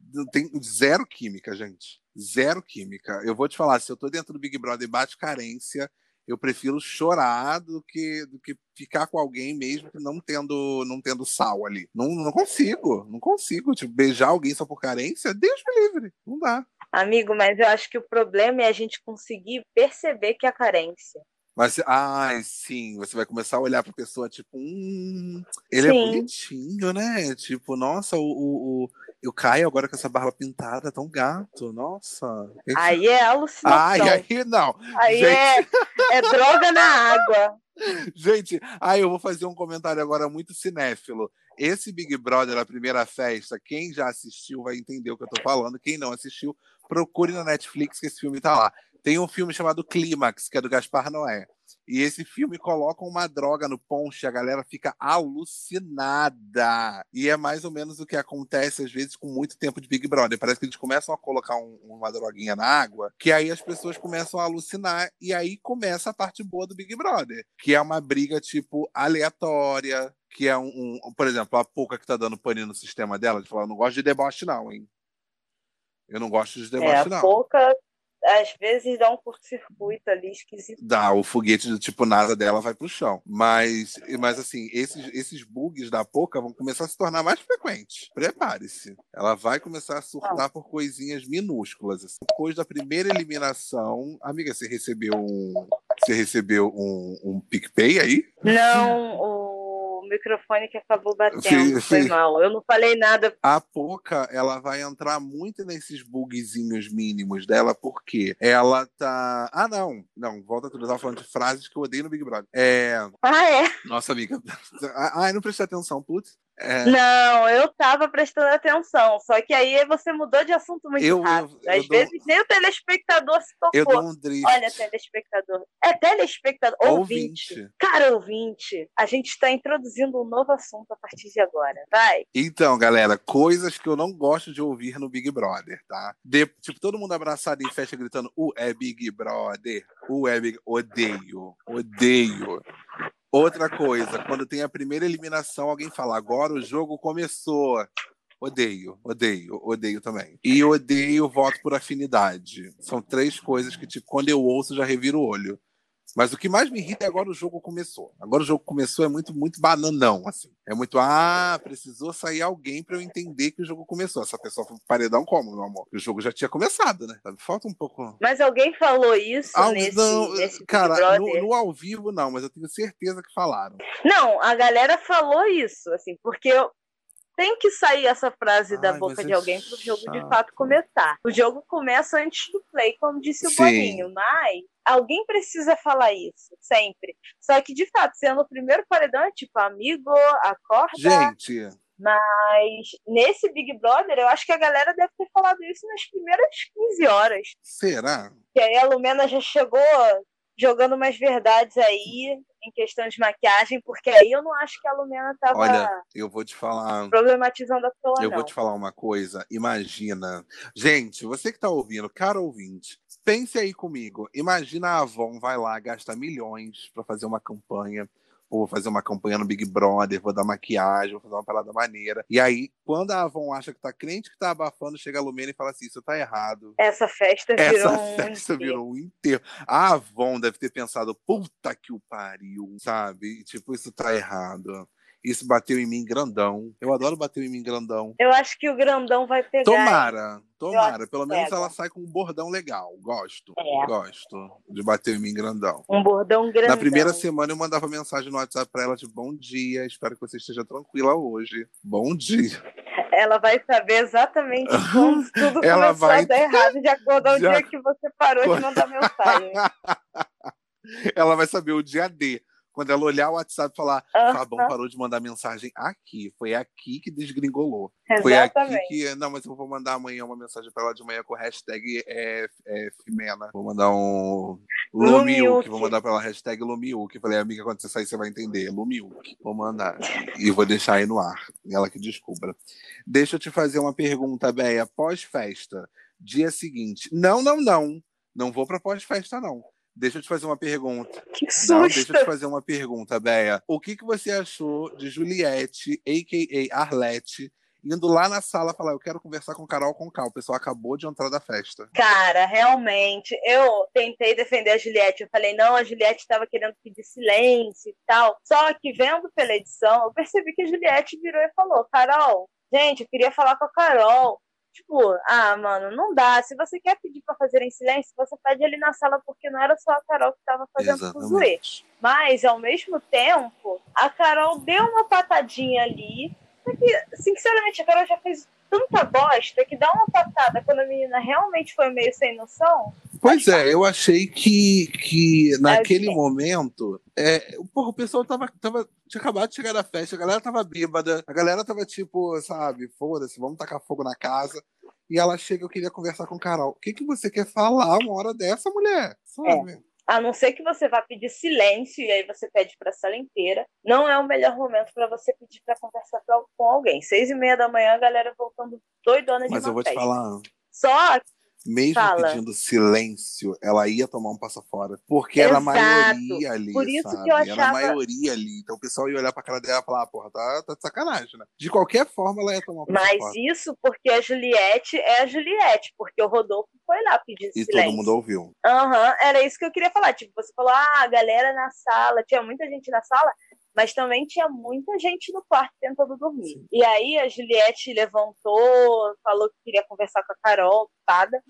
zero química, gente. Zero química. Eu vou te falar, se eu tô dentro do Big Brother e bate carência, eu prefiro chorar do que ficar com alguém mesmo que não tendo sal ali. Não consigo. Tipo, beijar alguém só por carência, Deus me livre. Não dá. Amigo, mas eu acho que o problema é a gente conseguir perceber que é carência. Mas, sim, você vai começar a olhar pra pessoa, tipo, ele é bonitinho, né? Tipo, nossa, o Caio agora com essa barba pintada, tão gato, nossa. Aí é alucinação. Aí não. Aí gente... é droga na água. Gente, eu vou fazer um comentário agora muito cinéfilo. Esse Big Brother, a primeira festa, quem já assistiu vai entender o que eu tô falando. Quem não assistiu, procure na Netflix que esse filme tá lá. Tem um filme chamado Clímax, que é do Gaspar Noé. E esse filme coloca uma droga no ponche, a galera fica alucinada. E é mais ou menos o que acontece, às vezes, com muito tempo de Big Brother. Parece que eles começam a colocar uma droguinha na água, que aí as pessoas começam a alucinar, e aí começa a parte boa do Big Brother, que é uma briga, tipo, aleatória, que é por exemplo, a Pouca que tá dando pane no sistema dela, de falar, eu não gosto de deboche não, hein? Eu não gosto de deboche não. A Pouca... às vezes dá um curto-circuito ali esquisito. Dá, o foguete do tipo nada dela vai pro chão. Mas assim, esses bugs da Pouca vão começar a se tornar mais frequentes. Prepare-se. Ela vai começar a surtar por coisinhas minúsculas. Assim. Depois da primeira eliminação, amiga, você recebeu um PicPay aí? Não, o microfone que acabou batendo, foi mal. Eu não falei nada. A Pouca, ela vai entrar muito nesses bugzinhos mínimos dela, porque ela tá... Não, volta tudo. Eu tava falando de frases que eu odeio no Big Brother. Nossa, amiga. Não prestei atenção, putz. Não, eu tava prestando atenção, só que aí você mudou de assunto muito rápido. Às vezes nem o telespectador se tocou. Eu dou um drift. Olha, telespectador. É telespectador. Ouvinte. Cara, ouvinte, a gente está introduzindo um novo assunto a partir de agora. Vai. Então, galera, coisas que eu não gosto de ouvir no Big Brother, tá? Tipo, todo mundo abraçado em festa gritando, é Big Brother, é Big... Odeio. Outra coisa, quando tem a primeira eliminação, alguém fala, agora o jogo começou. Odeio também. E odeio voto por afinidade. São 3 coisas que, tipo, quando eu ouço, já reviro o olho. Mas o que mais me irrita é agora o jogo começou. Agora o jogo começou é muito, muito bananão, assim. É muito, precisou sair alguém pra eu entender que o jogo começou. Essa pessoa foi pro paredão como, meu amor? O jogo já tinha começado, né? Falta um pouco... Mas alguém falou isso Não, nesse Big cara, Brother? no ao vivo não, mas eu tenho certeza que falaram. Não, a galera falou isso, assim, porque tem que sair essa frase da boca de alguém pro jogo de fato começar. O jogo começa antes do play, como disse o Boninho, mas alguém precisa falar isso, sempre. Só que, de fato, sendo o primeiro paredão, é tipo, amigo, acorda. Gente... Mas nesse Big Brother, eu acho que a galera deve ter falado isso nas primeiras 15 horas. Será? Que aí a Lumena já chegou jogando umas verdades aí em questão de maquiagem, porque aí eu não acho que a Lumena tava... Olha, eu vou te falar... problematizando a pessoa, não. Eu vou te falar uma coisa. Imagina... Gente, você que tá ouvindo, cara ouvinte, pense aí comigo. Imagina a Avon vai lá, gasta milhões pra fazer uma campanha. Vou fazer uma campanha no Big Brother, vou dar maquiagem, vou fazer uma parada maneira. E aí, quando a Avon acha que tá crente que tá abafando, chega a Lumena e fala assim, isso tá errado. Essa festa virou um enterro. A Avon deve ter pensado, puta que o pariu, sabe? E, tipo, isso tá errado. Isso bateu em mim grandão. Eu adoro bater em mim grandão. Eu acho que o grandão vai pegar. Tomara. Pelo menos ela sai com um bordão legal. Gosto de bater em mim grandão. Um bordão grandão. Na primeira semana eu mandava mensagem no WhatsApp pra ela de bom dia, espero que você esteja tranquila hoje. Bom dia. Ela vai saber exatamente quando tudo começou a dar errado, de acordo ao dia que você parou de mandar mensagem. Ela vai saber o dia D. Quando ela olhar o WhatsApp e falar, Fabão parou de mandar mensagem aqui. Foi aqui que desgringolou. Exatamente. Foi aqui que... Não, mas eu vou mandar amanhã uma mensagem pra ela de manhã com o hashtag Fimena. Vou mandar um Lumiuk. Vou mandar pra ela hashtag Lumiuk. Falei, amiga, quando você sair você vai entender. Lumiuk. Vou mandar. E vou deixar aí no ar. Ela que descubra. Deixa eu te fazer uma pergunta, Béia. Pós-festa, dia seguinte. Não. Não vou pra pós-festa, não. Deixa eu te fazer uma pergunta. Que susto! Não, deixa eu te fazer uma pergunta, Béia. O que você achou de Juliette, a.k.a. Arlete, indo lá na sala falar, eu quero conversar com Carol Conká. O pessoal acabou de entrar da festa. Cara, realmente, eu tentei defender a Juliette. Eu falei, não, a Juliette estava querendo pedir silêncio e tal. Só que vendo pela edição, eu percebi que a Juliette virou e falou, Carol, gente, eu queria falar com a Carol. Tipo, mano, não dá. Se você quer pedir pra fazer em silêncio, você pede ali na sala, porque não era só a Carol que tava fazendo fuzuê. Mas, ao mesmo tempo, a Carol deu uma patadinha ali. Porque, sinceramente, a Carol já fez tanta bosta que dar uma patada quando a menina realmente foi meio sem noção. Pois é, eu achei que naquele momento, o pessoal tinha acabado de chegar da festa, a galera tava bêbada, a galera tava tipo, sabe, foda-se, vamos tacar fogo na casa. E ela chega, eu queria conversar com Carol. O que você quer falar uma hora dessa, mulher? Sabe? A não ser que você vá pedir silêncio e aí você pede pra sala inteira. Não é o melhor momento pra você pedir pra conversar com alguém. 6:30 da manhã, a galera voltando doidona de uma festa. Mas eu vou te falar. Só mesmo pedindo silêncio, ela ia tomar um passo fora. Porque era a maioria ali, por isso sabe? Que eu achava... Era a maioria ali. Então o pessoal ia olhar pra cara dela e falar, porra, tá de sacanagem, né? De qualquer forma, ela ia tomar um passo fora. Mas isso porque a Juliette é a Juliette, porque o Rodolfo foi lá pedir silêncio. E todo mundo ouviu. Era isso que eu queria falar. Tipo, você falou, a galera na sala, tinha muita gente na sala, mas também tinha muita gente no quarto tentando dormir. Sim. E aí a Juliette levantou, falou que queria conversar com a Carol, ocupada.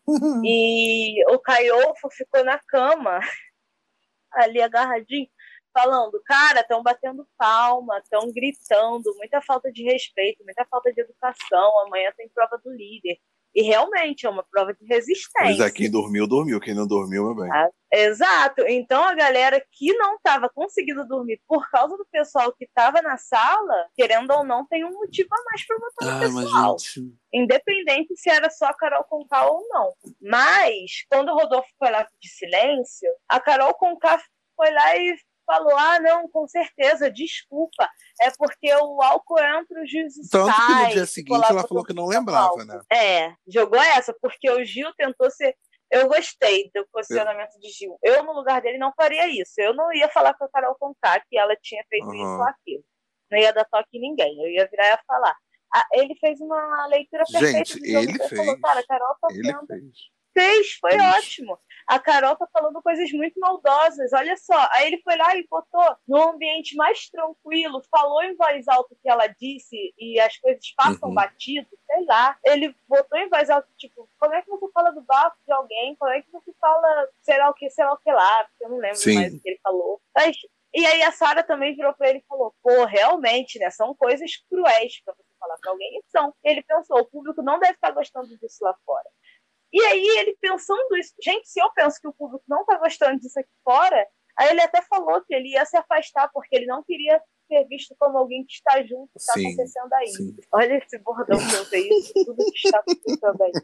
E o Caiofo ficou na cama, ali agarradinho, falando, cara, estão batendo palma, estão gritando, muita falta de respeito, muita falta de educação, amanhã tem prova do líder. E realmente é uma prova de resistência. Pois é, quem dormiu, dormiu. Quem não dormiu, meu bem. Exato. Então a galera que não estava conseguindo dormir por causa do pessoal que estava na sala, querendo ou não, tem um motivo a mais para votar no pessoal. Mas, gente... Independente se era só a Carol Conká ou não. Mas, quando o Rodolfo foi lá pedir silêncio, a Carol Conká foi lá e falou, não, com certeza, desculpa, é porque o álcool entra, o juízo sai. Tanto que no dia lá, seguinte ela falou que não lembrava, né? Jogou essa, porque o Gil tentou ser... Eu gostei do posicionamento de Gil. Eu, no lugar dele, não faria isso. Eu não ia falar com a Carol Conká que ela tinha feito isso ou aquilo. Não ia dar toque em ninguém. Eu ia virar e falar. Ele fez uma leitura perfeita. Gente, ele fez. Falou, cara, a Carol tá foi ótimo. a Carol tá falando coisas muito maldosas, olha só. Aí ele foi lá e botou no ambiente mais tranquilo, falou em voz alta o que ela disse e as coisas passam batido, sei lá. Ele botou em voz alta, tipo, como é que você fala do bafo de alguém? Como é que você fala sei lá o que lá? Porque eu não lembro mais o que ele falou. Mas, e aí a Sarah também virou pra ele e falou, pô, realmente, né, são coisas cruéis pra você falar pra alguém. E são. Ele pensou, o público não deve estar gostando disso lá fora. E aí ele pensando isso, gente, se eu penso que o público não tá gostando disso aqui fora, aí ele até falou que ele ia se afastar, porque ele não queria ser visto como alguém que está junto, que está acontecendo aí. Sim. Olha esse bordão que eu usei, isso tudo que está acontecendo aí.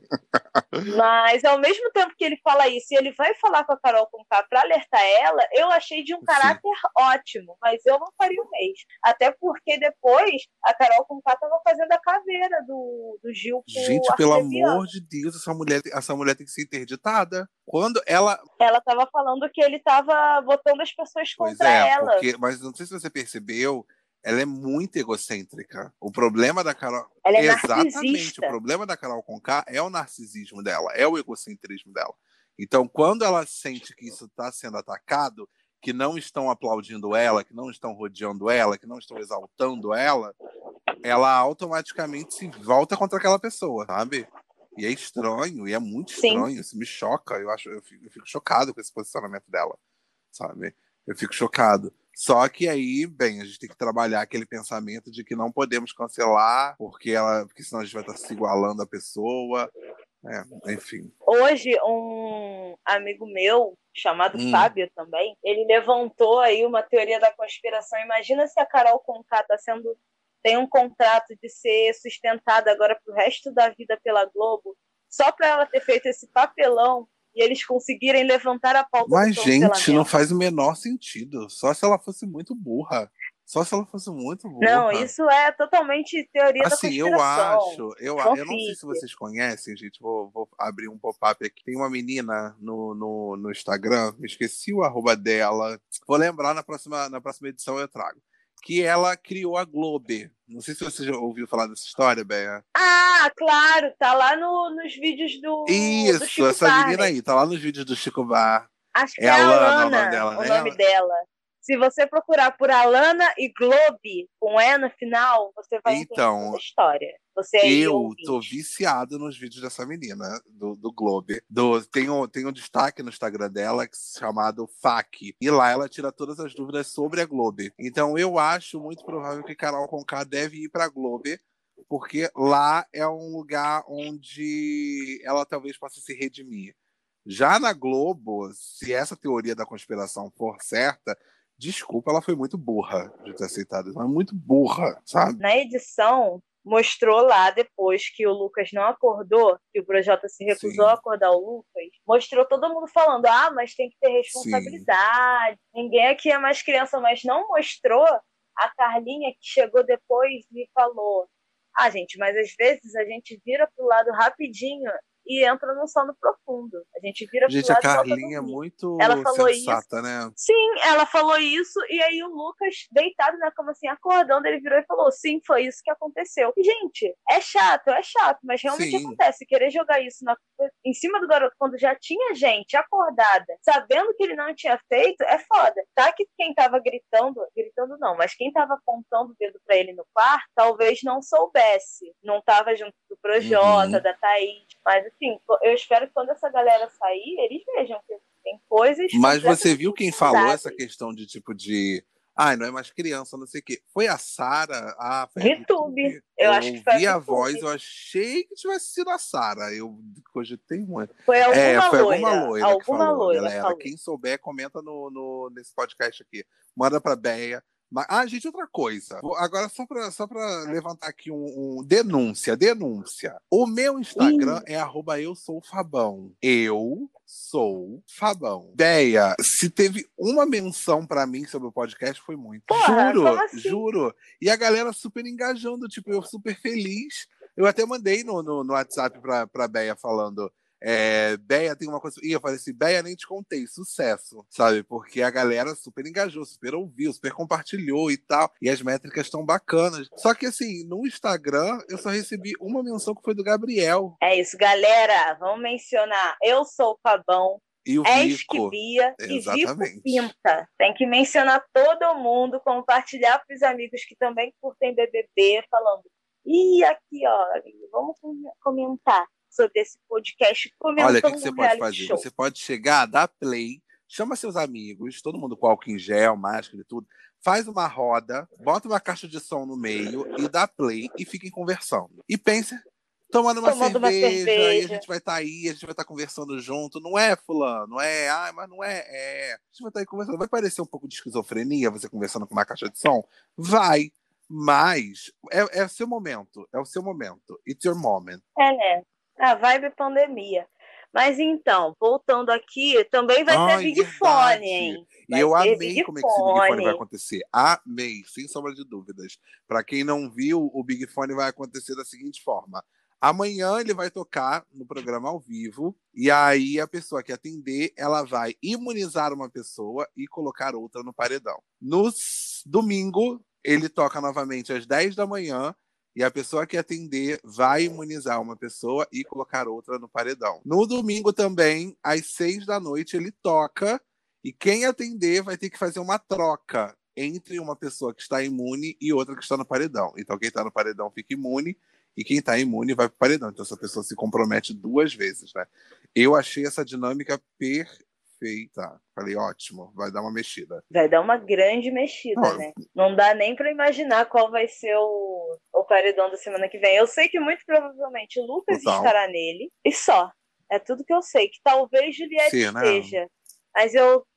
Mas ao mesmo tempo que ele fala isso e ele vai falar com a Carol Conká para alertar ela, eu achei de um caráter ótimo, mas eu não faria o mesmo. Até porque depois a Carol Conká estava fazendo a caveira do Gil com gente, o pelo Arcebiano. amor de Deus, essa mulher tem que ser interditada. Quando ela estava falando que ele estava botando as pessoas contra ela. Porque, mas não sei se você percebeu, ela é muito egocêntrica. O problema da Carol... Ela é exatamente, narcisista. o problema da Carol Conká é o narcisismo dela, é o egocentrismo dela. Então, quando ela sente que isso está sendo atacado, que não estão aplaudindo ela, que não estão rodeando ela, que não estão exaltando ela, ela automaticamente se volta contra aquela pessoa, sabe? E é estranho, e é muito estranho, isso me choca. Eu fico chocado com esse posicionamento dela, sabe? Eu fico chocado. Só que aí, bem, a gente tem que trabalhar aquele pensamento de que não podemos cancelar, porque senão a gente vai estar se igualando à pessoa. Enfim. Hoje, um amigo meu, chamado Fábio também, ele levantou aí uma teoria da conspiração. Imagina se a Carol Conká tem um contrato de ser sustentada agora pro resto da vida pela Globo, só para ela ter feito esse papelão e eles conseguirem levantar a pauta do cancelamento. Mas, gente, não faz o menor sentido. Só se ela fosse muito burra. Não, isso é totalmente teoria da conspiração. Eu não sei se vocês conhecem, gente, vou abrir um pop-up aqui. Tem uma menina no Instagram, me esqueci o arroba dela. Vou lembrar na próxima edição eu trago. Que ela criou a Globo. Não sei se você já ouviu falar dessa história, Bea. Ah, claro, tá lá nos vídeos do Chico essa Barney. Menina aí, tá lá nos vídeos do Chico Bar. Acho que é a Alana, o nome dela. Se você procurar por Alana e Globe, com E no final, você vai entender toda a história. Eu tô viciado nos vídeos dessa menina, do Globe. Tem um destaque no Instagram dela chamado FAQ. E lá ela tira todas as dúvidas sobre a Globe. Então eu acho muito provável que Carol Conká deve ir pra Globe, porque lá é um lugar onde ela talvez possa se redimir. Já na Globo, se essa teoria da conspiração for certa, desculpa, ela foi muito burra de ter aceitado. Ela é muito burra, sabe? Na edição, mostrou lá depois que o Lucas não acordou, que o Projota se recusou a acordar o Lucas, mostrou todo mundo falando, mas tem que ter responsabilidade, ninguém aqui é mais criança, mas não mostrou a Carlinha que chegou depois e falou, gente, mas às vezes a gente vira pro lado rapidinho e entra no sono profundo. A gente vira pro lado. A Carlinha é muito sensata, né? Sim, ela falou isso, e aí o Lucas, deitado na cama, assim, acordando, ele virou e falou, sim, foi isso que aconteceu. E, gente, é chato, mas realmente acontece. Querer jogar isso em cima do garoto, quando já tinha gente acordada, sabendo que ele não tinha feito, é foda. Tá que quem tava gritando não, mas quem tava apontando o dedo pra ele no quarto, talvez não soubesse. Não tava junto do Projota, da Thaís, mas assim, eu espero que quando essa galera sair, eles vejam que tem coisas... Mas você viu quem falou essa questão de tipo de... não é mais criança, não sei o quê. Foi a Sarah? VTube. Eu acho que foi ouvi a voz, eu achei que tivesse sido a Sarah. Eu cogitei muito. Foi alguma loira. Alguma loira. Galera, quem souber, comenta nesse podcast aqui. Manda pra Bea. Gente, outra coisa. Agora, só pra levantar aqui denúncia. O meu Instagram é @eusoufabão. Eu sou Fabão. Bea, se teve uma menção pra mim sobre o podcast, foi muito. Juro. E a galera super engajando, tipo, eu super feliz. Eu até mandei no WhatsApp pra Bea falando... Bea tem uma coisa... E eu falei assim, Bea, nem te contei, sucesso, sabe? Porque a galera super engajou, super ouviu, super compartilhou e tal, e as métricas estão bacanas. Só que assim, no Instagram, eu só recebi uma menção que foi do Gabriel. É isso, galera, vamos mencionar, eu sou o Fabão, E o Vico. Bia e Vico Exatamente. Pinta. Tem que mencionar todo mundo, compartilhar para os amigos que também curtem BBB, falando: ih, aqui, ó, vamos comentar sobre esse podcast, Olha, o que comentando você um pode reality fazer? show. Você pode chegar, dar play, chama seus amigos, todo mundo com álcool em gel, máscara e tudo, faz uma roda, bota uma caixa de som no meio e dá play e fiquem conversando. E pense, tomando uma cerveja, e a gente vai estar aí, a gente vai estar conversando junto. Não é, fulano, não é, mas não é, é. A gente vai estar aí conversando. Vai parecer um pouco de esquizofrenia você conversando com uma caixa de som? Vai. Mas é o seu momento. É o seu momento. It's your moment. É, né? A vibe pandemia. Mas então, voltando aqui, também vai ter Big Fone, hein? E eu amei como é que esse Big Fone vai acontecer. Amei, sem sombra de dúvidas. Para quem não viu, o Big Fone vai acontecer da seguinte forma. Amanhã ele vai tocar no programa ao vivo, e aí a pessoa que atender, ela vai imunizar uma pessoa e colocar outra no paredão. No domingo, ele toca novamente às 10 da manhã, e a pessoa que atender vai imunizar uma pessoa e colocar outra no paredão. No domingo também, às 6 da noite, ele toca, e quem atender vai ter que fazer uma troca entre uma pessoa que está imune e outra que está no paredão. Então quem está no paredão fica imune, e quem está imune vai para o paredão. Então essa pessoa se compromete 2 vezes, né? Eu achei essa dinâmica perfeita. Falei, ótimo, vai dar uma mexida. Vai dar uma grande mexida, né? Não dá nem para imaginar qual vai ser o paredão da semana que vem. Eu sei que muito provavelmente o Lucas estará nele, e só. É tudo que eu sei. Que talvez Juliette esteja. Mas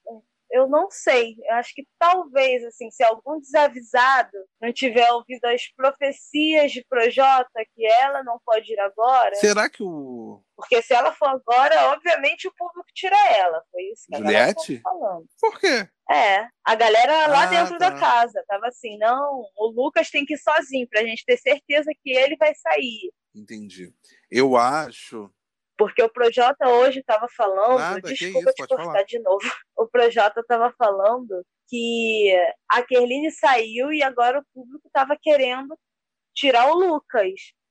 eu não sei. Eu acho que talvez, assim, se algum desavisado não tiver ouvido as profecias de Projota, que ela não pode ir agora. Será que o... Porque se ela for agora, obviamente o público tira ela. Foi isso que Juliette? a galera tava falando. Por quê? A galera lá dentro da casa tava assim, não, o Lucas tem que ir sozinho, pra gente ter certeza que ele vai sair. Entendi. Eu acho... Porque o Projota hoje estava falando, desculpa te cortar de novo, o Projota estava falando que a Kerline saiu e agora o público estava querendo tirar o Lucas.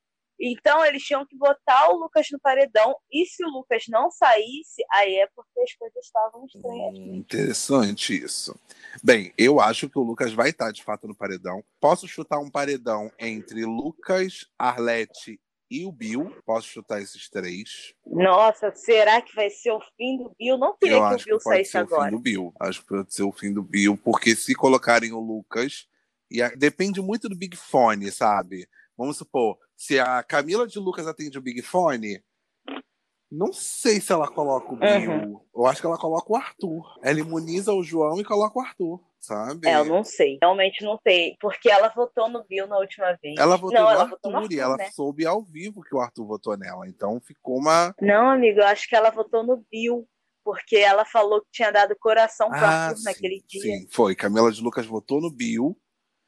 Então eles tinham que botar o Lucas no paredão, e se o Lucas não saísse, aí é porque as coisas estavam estranhas. Interessante isso. Bem, eu acho que o Lucas vai estar de fato no paredão. Posso chutar um paredão entre Lucas, Arlete e o Bill. Posso chutar esses 3. Nossa, será que vai ser o fim do Bill? Não queria que o Bill saísse agora. Acho que pode ser o fim do Bill, porque se colocarem o Lucas, depende muito do Big Fone, sabe? Vamos supor, se a Camila de Lucas atende o Big Fone, não sei se ela coloca o Bill. Eu acho que ela coloca o Arthur. Ela imuniza o João e coloca o Arthur, sabe? Eu não sei. Realmente não sei. Porque ela votou no Bill na última vez. Ela votou no Arthur, e ela soube ao vivo que o Arthur votou nela. Então ficou uma... Não, amigo, eu acho que ela votou no Bill. Porque ela falou que tinha dado coração pro Arthur naquele dia. Sim, foi. Camila de Lucas votou no Bill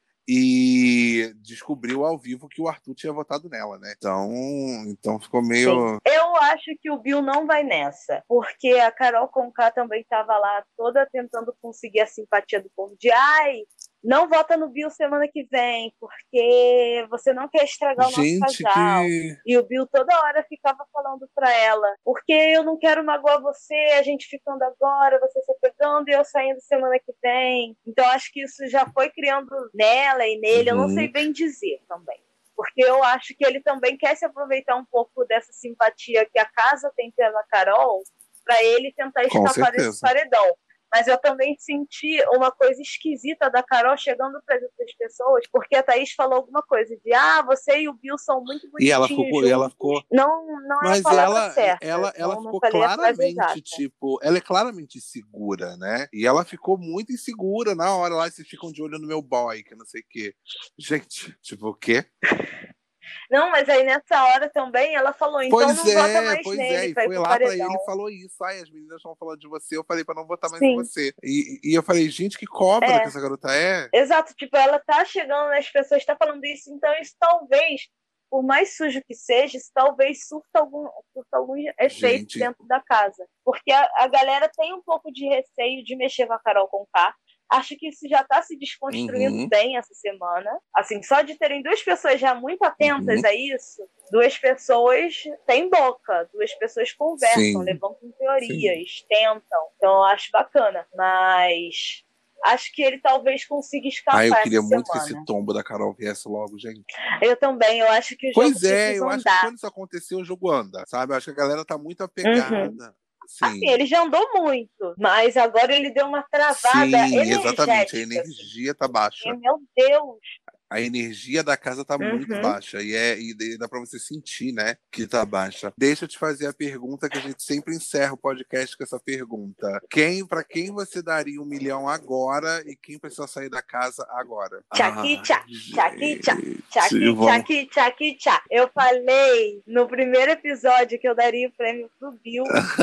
e descobriu ao vivo que o Arthur tinha votado nela, né? Então ficou meio... Sim. Eu acho que o Bill não vai nessa, porque a Carol Conká também estava lá toda tentando conseguir a simpatia do povo de não vota no Bill semana que vem, porque você não quer estragar o nosso casal. E o Bill toda hora ficava falando pra ela, porque eu não quero magoar você, a gente ficando agora, você se pegando e eu saindo semana que vem. Então acho que isso já foi criando nela e nele, eu não sei bem dizer também. Porque eu acho que ele também quer se aproveitar um pouco dessa simpatia que a casa tem pela Carol, para ele tentar escapar desse paredão. Mas eu também senti uma coisa esquisita da Carol chegando para as outras pessoas, porque a Thaís falou alguma coisa de você e o Bill são muito bonitinhos. E ela ficou... Não mas é a palavra certa. Ela ficou claramente, tipo, ela é claramente insegura, né? E ela ficou muito insegura na hora lá, vocês ficam de olho no meu boy, que não sei o quê. Gente, tipo, o quê? Não, mas aí nessa hora também ela falou, então não vota mais nele. E foi lá pra ele e falou isso. As meninas estão falando de você, eu falei pra não votar mais em você. E eu falei, gente, que cobra que essa garota é. Exato, tipo, ela tá chegando nas pessoas, tá falando isso, então isso talvez, por mais sujo que seja, isso talvez surta algum efeito dentro da casa. Porque a galera tem um pouco de receio de mexer com a Carol Conká. Acho que isso já está se desconstruindo bem essa semana. Assim, só de terem 2 pessoas já muito atentas a isso, duas pessoas têm boca, duas pessoas conversam, Sim. levantam teorias, tentam. Então eu acho bacana, mas acho que ele talvez consiga escapar Eu essa queria muito que semana. esse tombo da Carol viesse logo, gente. Eu também, eu acho que o jogo Pois é, precisa eu acho que andar. quando isso acontecer, o jogo anda, sabe? Eu acho que a galera tá muito apegada. Sim. Assim, ele já andou muito, mas agora ele deu uma travada Sim, exatamente. A energética. energia tá baixa. Assim. Meu Deus! A energia da casa tá muito baixa. E dá pra você sentir, né, que tá baixa. Deixa eu te fazer a pergunta que a gente sempre encerra o podcast com essa pergunta. Pra quem você daria 1 milhão agora e quem precisa sair da casa agora? Tchaki, tchá, tchaki, tchá, vamos. tchaki, tchá. Eu falei no primeiro episódio que eu daria o prêmio pro Bill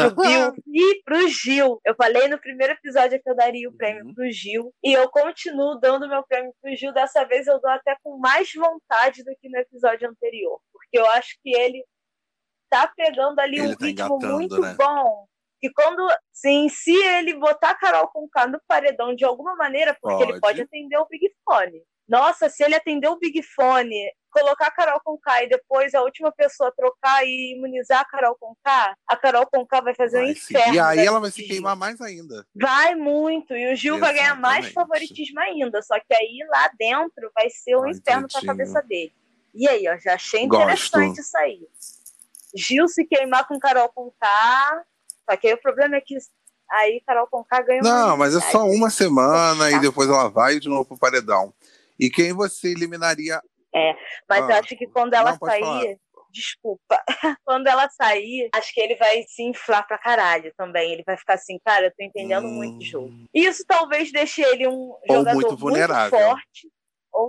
e pro Gil. Eu falei no primeiro episódio que eu daria o prêmio pro Gil e eu continuo dando meu prêmio pro Gil. Dessa vez eu dou até com mais vontade do que no episódio anterior, porque eu acho que ele tá pegando ali um ritmo muito bom. E quando, sim, se ele botar a Carol Conká no paredão de alguma maneira, porque ele pode atender o Big Fone. Nossa, se ele atender o Big Fone, colocar a Carol Conká e depois a última pessoa trocar e imunizar a Carol Conká vai fazer um inferno. E aí ela vai se queimar mais ainda. Vai muito. E o Gil vai ganhar mais favoritismo ainda. Só que aí lá dentro vai ser um inferno pra cabeça dele. E aí, ó, já achei interessante isso aí. Gil se queimar com Carol Conká. Só que aí o problema é que aí Carol Conká ganha Não, mas é só uma semana e depois ela vai de novo pro paredão. E quem você eliminaria? Mas eu acho que quando ela sair... Desculpa. Quando ela sair, acho que ele vai se inflar pra caralho também. Ele vai ficar assim, cara, eu tô entendendo muito de jogo. Isso talvez deixe ele um jogador muito vulnerável. Muito forte. Ou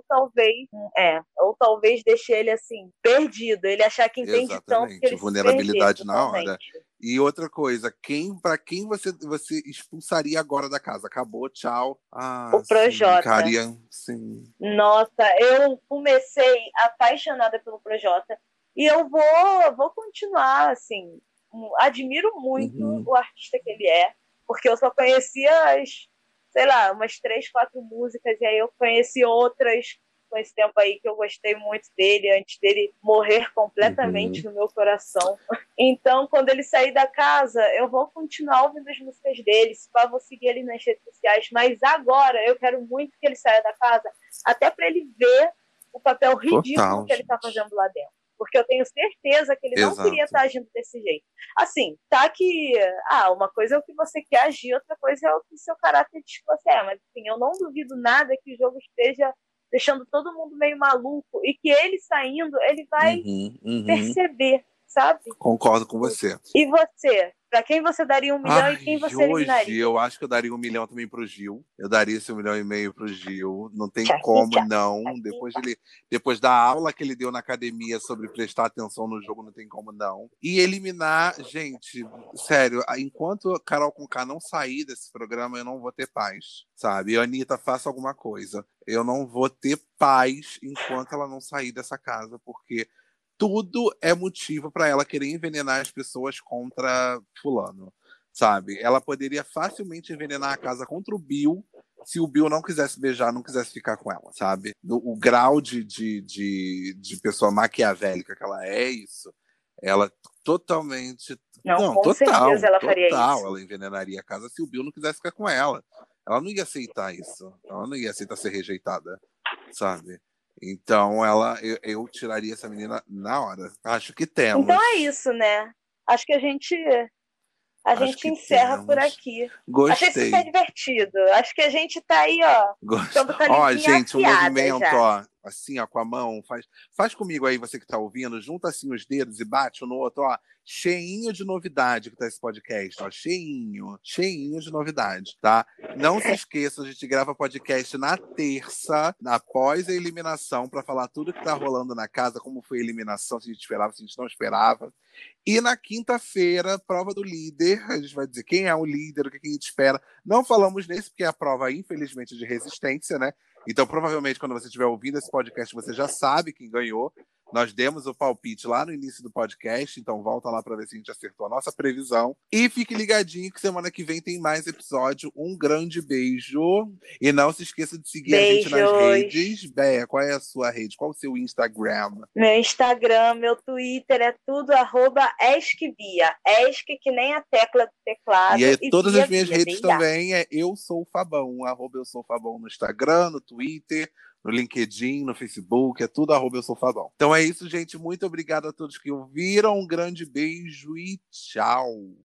talvez deixe ele assim, perdido. Ele achar que entende tanto que ele vulnerabilidade se na hora. E outra coisa, pra quem você expulsaria agora da casa? Acabou, tchau. O Projota. Sim. Nossa, eu comecei apaixonada pelo Projota. E eu vou continuar, assim. Admiro muito o artista que ele é. Porque eu só conhecia umas 3, 4 músicas, e aí eu conheci outras com esse tempo aí que eu gostei muito dele, antes dele morrer completamente no meu coração. Então, quando ele sair da casa, eu vou continuar ouvindo as músicas dele, vou seguir ele nas redes sociais, mas agora eu quero muito que ele saia da casa, até para ele ver o papel ridículo que ele tá fazendo lá dentro. Porque eu tenho certeza que ele não queria estar agindo desse jeito. Assim, tá que... uma coisa é o que você quer agir, outra coisa é o que o seu caráter diz que você é. Mas, assim, eu não duvido nada que o jogo esteja deixando todo mundo meio maluco e que ele saindo, ele vai perceber, sabe? Concordo com você. E você? Pra quem você daria 1 milhão e quem você eliminaria? Hoje, eu acho que eu daria 1 milhão também pro Gil. Eu daria esse 1,5 milhão pro Gil. Não tem como, não. Depois da aula que ele deu na academia sobre prestar atenção no jogo, não tem como, não. E eliminar, gente, sério, enquanto a Carol Conká não sair desse programa, eu não vou ter paz, sabe? E a Anitta, faça alguma coisa. Eu não vou ter paz enquanto ela não sair dessa casa, porque tudo é motivo para ela querer envenenar as pessoas contra fulano, sabe? Ela poderia facilmente envenenar a casa contra o Bill se o Bill não quisesse beijar, não quisesse ficar com ela, sabe? O grau de pessoa maquiavélica que ela é, isso. Ela totalmente... Com certeza ela faria isso. Ela envenenaria a casa se o Bill não quisesse ficar com ela. Ela não ia aceitar isso. Ela não ia aceitar ser rejeitada, sabe? Então, eu tiraria essa menina na hora. Acho que temos. Então é isso, né? Acho que a gente encerra por aqui. Gostei. Achei super divertido. Acho que a gente tá aí, ó. Gente, o movimento, já. Assim, ó, com a mão. Faz comigo aí, você que tá ouvindo. Junta assim os dedos e bate um no outro, ó. Cheinho de novidade que tá esse podcast, ó. Cheinho de novidade, tá? Não se esqueça, a gente grava podcast na terça, após a eliminação, para falar tudo que tá rolando na casa, como foi a eliminação, se a gente esperava, se a gente não esperava. E na quinta-feira, prova do líder, a gente vai dizer quem é o líder, o que a gente espera. Não falamos nesse, porque é a prova, infelizmente, de resistência, né? Então, provavelmente, quando você estiver ouvindo esse podcast, você já sabe quem ganhou. Nós demos o palpite lá no início do podcast, então volta lá para ver se a gente acertou a nossa previsão. E fique ligadinho que semana que vem tem mais episódio. Um grande beijo. E não se esqueça de seguir a gente nas redes. Béia, qual é a sua rede? Qual é o seu Instagram? Meu Instagram, meu Twitter é tudo @eskbia. Esk que nem a tecla do teclado. E todas Bia, as minhas Bia, redes Bia. também é Eu Sou o Fabão. @Eu Sou o Fabão no Instagram, no Twitter, no LinkedIn, no Facebook, é tudo @Eu Sou o Fabão. Então é isso, gente. Muito obrigado a todos que ouviram. Um grande beijo e tchau.